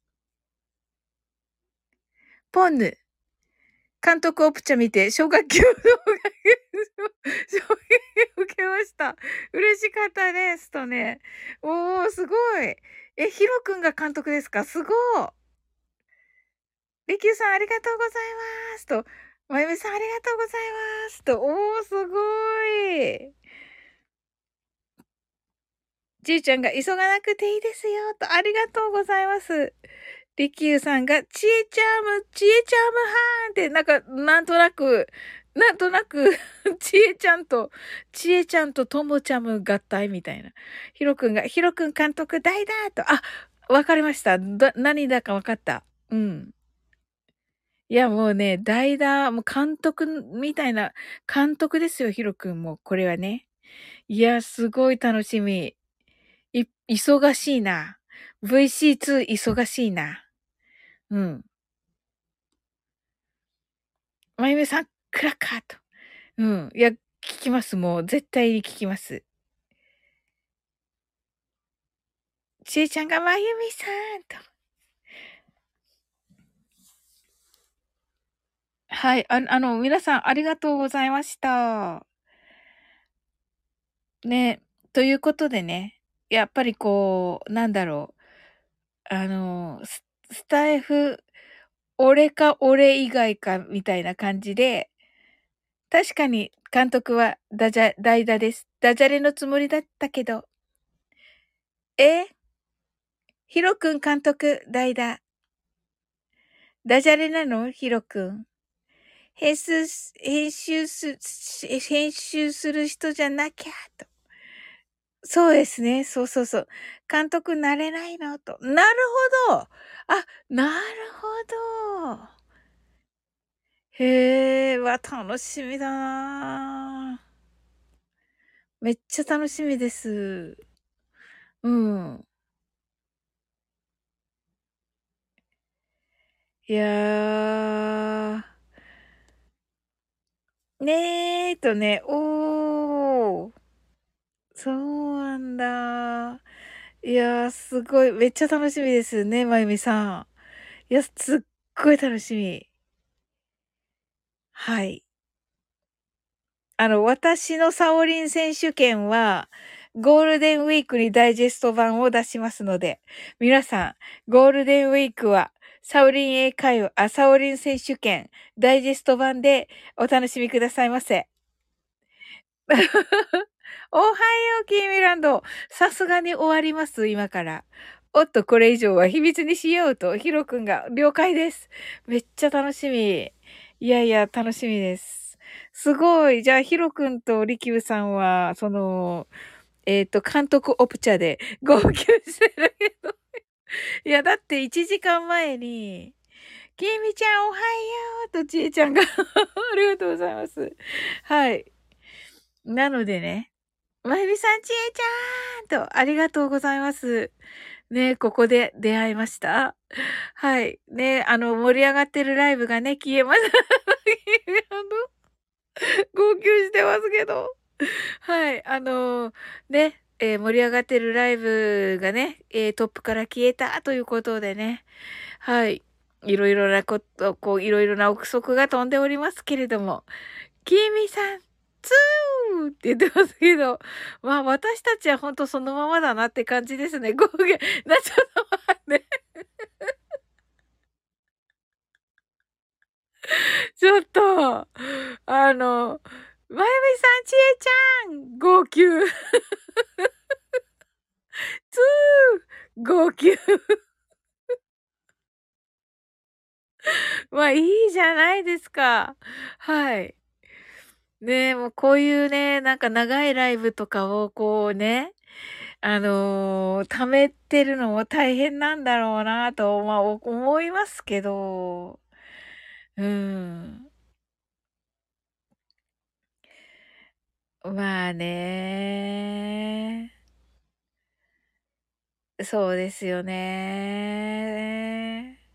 ポンヌ。監督オプチャ見て、小学級の衝撃を受けました。嬉しかったですとね。おー、すごい。ヒロくんが監督ですか？すごい。リキューさんありがとうございますと。まゆみさんありがとうございますと。おー、すごい。 じいちゃんが急がなくていいですよ、と、ありがとうございます。りきゅうさんが、ちえちゃむ、ちえちゃむはーんって、なんとなくちえちゃんとともちゃむ合体みたいな。ひろくんが、ひろくん監督大だと、あ、わかりました。何だかわかった。うん。いや、もうね、代打、もう監督みたいな、監督ですよ、ヒロ君も、これはね。いや、すごい楽しみ。忙しいな。VC2 忙しいな。うん。まゆめさん、クラッカーと。うん。いや、聞きます。もう、絶対に聞きます。ちえちゃんがまゆみさんと。はい。皆さん、ありがとうございました。ね。ということでね。やっぱりこう、なんだろう。スタイフ、俺か俺以外かみたいな感じで、確かに監督は代打です。ダジャレのつもりだったけど、えヒロくん監督代打。ダジャレなのヒロくん。編集する人じゃなきゃ、と。そうですね。そうそうそう。監督なれないのと。なるほど。あ、なるほど。へえ、楽しみだな。めっちゃ楽しみです。うん。いやねおー。そうなんだ。いやー、すごい、めっちゃ楽しみですね、まゆみさん。いや、すっごい楽しみ。はい。私のサオリン選手権は、ゴールデンウィークにダイジェスト版を出しますので、皆さん、ゴールデンウィークは、サオリン選手権ダイジェスト版でお楽しみくださいませ。おはよう、キーミランド。さすがに終わります、今から。おっと、これ以上は秘密にしようと、ヒロくんが、了解です。めっちゃ楽しみ。いやいや、楽しみです。すごい。じゃあ、ヒロくんとリキューさんは、監督オプチャで号泣してるけど。いや、だって1時間前に、キミちゃんおはようとちえちゃんがありがとうございます。はい。なのでね、まゆみさん、ちえちゃんと、ありがとうございます。ね、ここで出会いました。はい。ね、盛り上がってるライブがね、消えました。号泣してますけど。はい。ね、盛り上がってるライブがね、トップから消えたということでね。はい。いろいろなこと、いろいろな憶測が飛んでおりますけれども。きみさん、ツーって言ってますけど、まあ私たちはほんとそのままだなって感じですね。ちょっと待って。ちょっと、まゆみさん、ちえちゃん、号泣。ツー、号泣。まあいいじゃないですか。はい。ねえ、もうこういうね、なんか長いライブとかをこうね、貯めてるのも大変なんだろうなと、まあ、思いますけど、うん。まあね。そうですよね。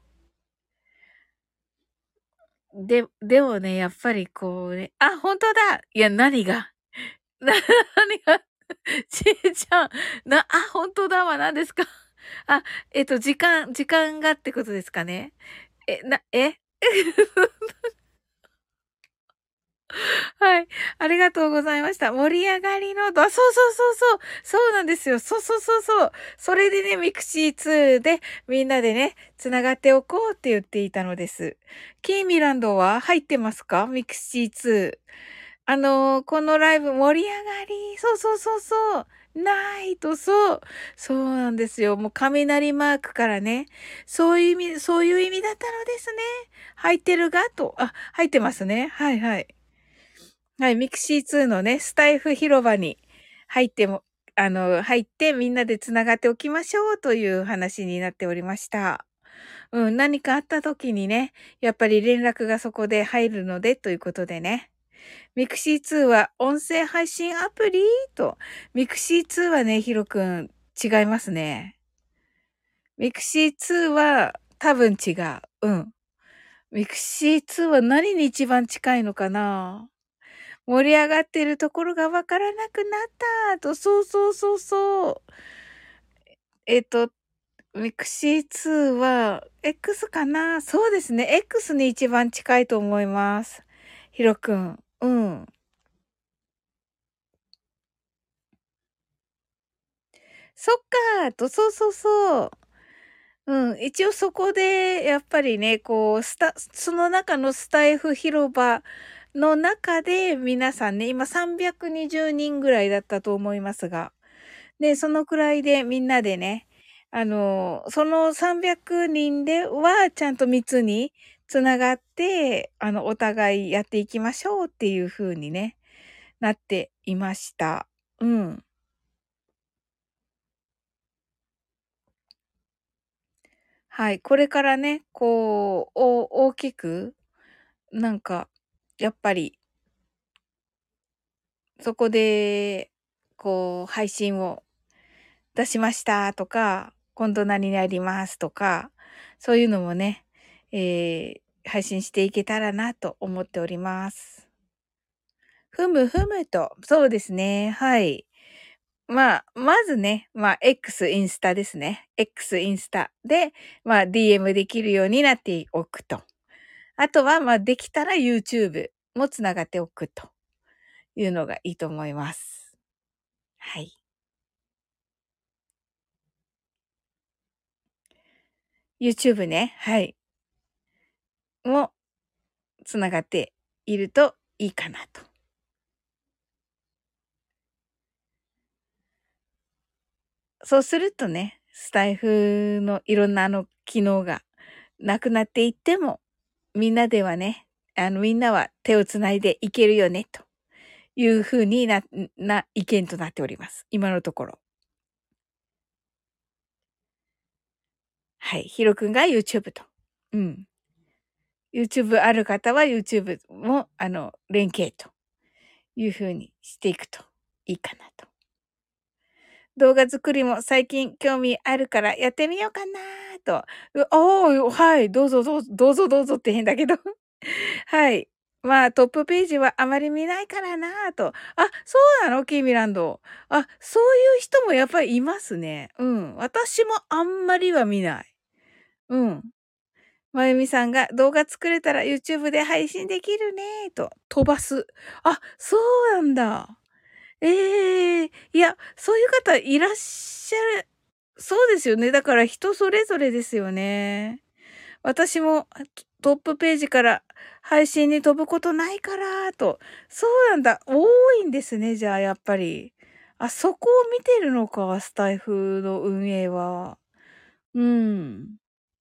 でもね、やっぱりこうね、あ、本当だいや、何が何がちえちゃん、本当だわ、何ですかあ、時間がってことですかねはい。ありがとうございました。盛り上がりのそうそうそうそう。そうなんですよ。そうそうそうそう。それでね、ミクシー2でみんなでね、つながっておこうって言っていたのです。キーミランドは入ってますかミクシー2。このライブ盛り上がり。そうそうそうそう。 ないと、そう。そうなんですよ。もう雷マークからね。そういう意味だったのですね。入ってるがと。あ、入ってますね。はいはい。はい、ミクシー2のね、スタイフ広場に入っても、入ってみんなで繋がっておきましょうという話になっておりました。うん、何かあった時にね、やっぱり連絡がそこで入るのでということでね。ミクシー2は音声配信アプリと、ミクシー2はね、ヒロくん違いますね。ミクシー2は多分違う。うん。ミクシー2は何に一番近いのかな？盛り上がってるところがわからなくなったと、そうそうそうそう。えっと、ミクシー2は X かな？そうですね。X に一番近いと思います。ヒロくん。うん。そっかと、そうそうそう。うん、一応そこでやっぱりね、こう、その中のスタイフ広場の中で皆さんね、今320人ぐらいだったと思いますが、で、そのくらいでみんなでね、その300人ではちゃんと密に繋がって、お互いやっていきましょうっていう風にね、なっていました。うん。はい。これからね、こう、大きく、なんか、やっぱり、そこで、こう、配信を出しましたとか、今度何々やりますとか、そういうのもね、配信していけたらなと思っております。ふむふむと、そうですね、はい。まずね、X インスタですね。X インスタで、DM できるようになっておくと。あとは、できたら YouTube もつながっておくというのがいいと思います。はい。YouTube ね、はい。もつながっているといいかなと。そうするとね、スタイフのいろんな機能がなくなっていっても、みんなではね、みんなは手をつないでいけるよね、という風に意見となっております。今のところ。はい。ヒロ君が YouTube と。うん。YouTube ある方は YouTube も、連携という風にしていくといいかなと。動画作りも最近興味あるからやってみようかなと。はい、どうぞって変だけど。はい。トップページはあまり見ないからなと。あ、そうなのキーミランド。あ、そういう人もやっぱりいますね。うん。私もあんまりは見ない。うん。まゆみさんが動画作れたら YouTube で配信できるねと。飛ばす。あ、そうなんだ。ええ、いや、そういう方いらっしゃるそうですよね。だから人それぞれですよね。私も、トップページから配信に飛ぶことないからと。そうなんだ。多いんですね、じゃあやっぱり。あ、そこを見てるのか、スタイフの運営は。うん。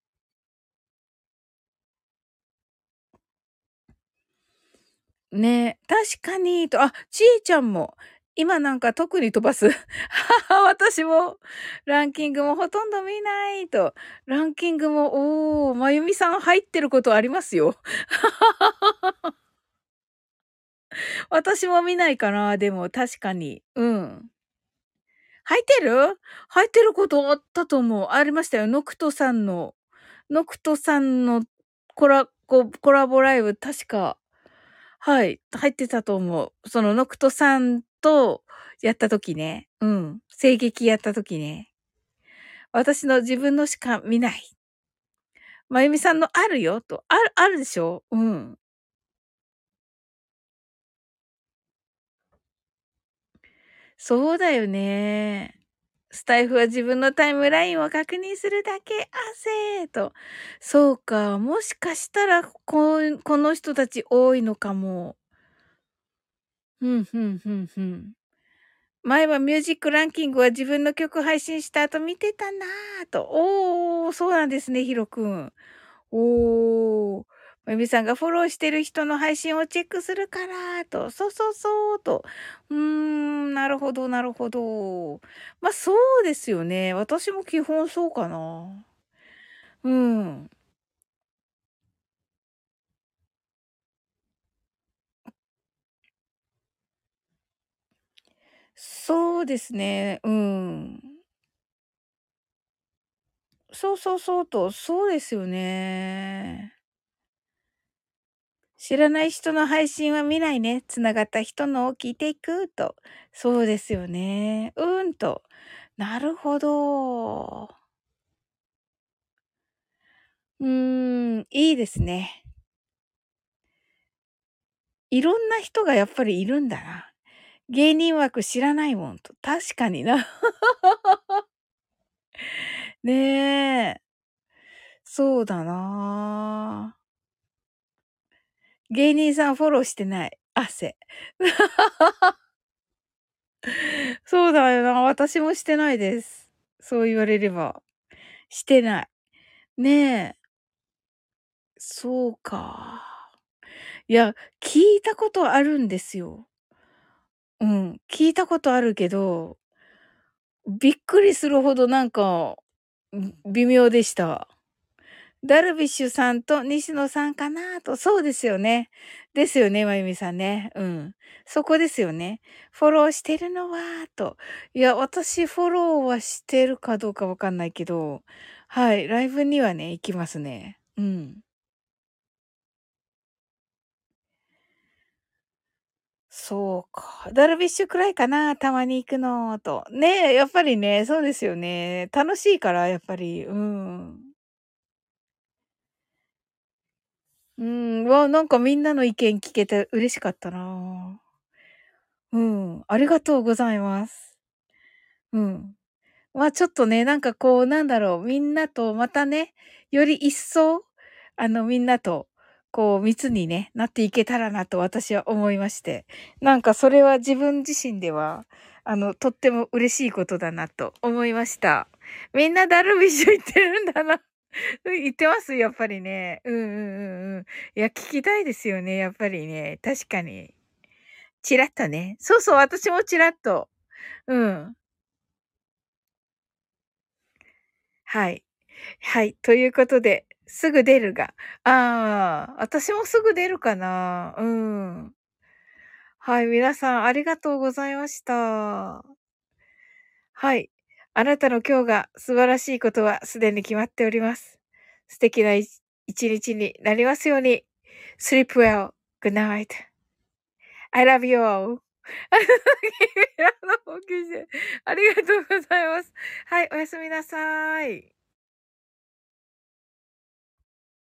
ね、確かにと、あ、ちえちゃんも、今なんか特に飛ばす。私も、ランキングもほとんど見ないと。ランキングも、まゆみさん入ってることありますよ。私も見ないかな、でも確かに。うん。入ってることあったと思う。ありましたよ。ノクトさんのコラボライブ、確か、はい、入ってたと思う。そのノクトさんとやった時ね。うん。声劇やった時ね。私の自分のしか見ない。まゆみさんのあるよと。あるでしょ？うん。そうだよね。スタイフは自分のタイムラインを確認するだけ、と。そうか、もしかしたら、この人たち多いのかも。ふんふんふんふん。 前はミュージックランキングは自分の曲配信した後見てたなぁと。おー、そうなんですね、ヒロくん。おー。まゆみさんがフォローしてる人の配信をチェックするから、と。そうそうそう、と。なるほど、なるほど。まあ、そうですよね。私も基本そうかな。うん。そうですね。うん。そうそうそうと、そうですよね。知らない人の配信は見ないね。つながった人のを聞いていくと。そうですよね。と。なるほど。いいですね。いろんな人がやっぱりいるんだな。芸人枠知らないもんと。確かにな。ねえ。そうだな。芸人さんフォローしてない。汗。そうだよな。私もしてないです。そう言われれば。してない。ねえ。そうか。いや、聞いたことあるんですよ。うん。聞いたことあるけど、びっくりするほどなんか、微妙でした。ダルビッシュさんと西野さんかなと。そうですよね。ですよね、まゆみさんね。うん。そこですよね。フォローしてるのは、と。いや、私フォローはしてるかどうかわかんないけど、はい、ライブにはね、行きますね。うん。そうか。ダルビッシュくらいかな、たまに行くのと。ねえ、やっぱりね、そうですよね。楽しいから、やっぱり。うん。なんかみんなの意見聞けて嬉しかったな。うん、ありがとうございます。うん。ちょっとね、なんかこう、なんだろう、みんなとまたね、より一層、みんなと、こう、密にね、なっていけたらなと私は思いまして。なんかそれは自分自身では、とっても嬉しいことだなと思いました。みんなダルビッシュ行ってるんだな。言ってますやっぱりね。うんうんうんうん。いや、聞きたいですよね、やっぱりね。確かに。ちらっとね。そうそう、私もちらっと。うん。はい。はい。ということで、すぐ出るが。ああ、私もすぐ出るかな。うん。はい、皆さんありがとうございました。はい。あなたの今日が素晴らしいことはすでに決まっております。素敵な一日になりますように。Sleep well. Good night. I love you all. ありがとうございます。はい、おやすみなさい。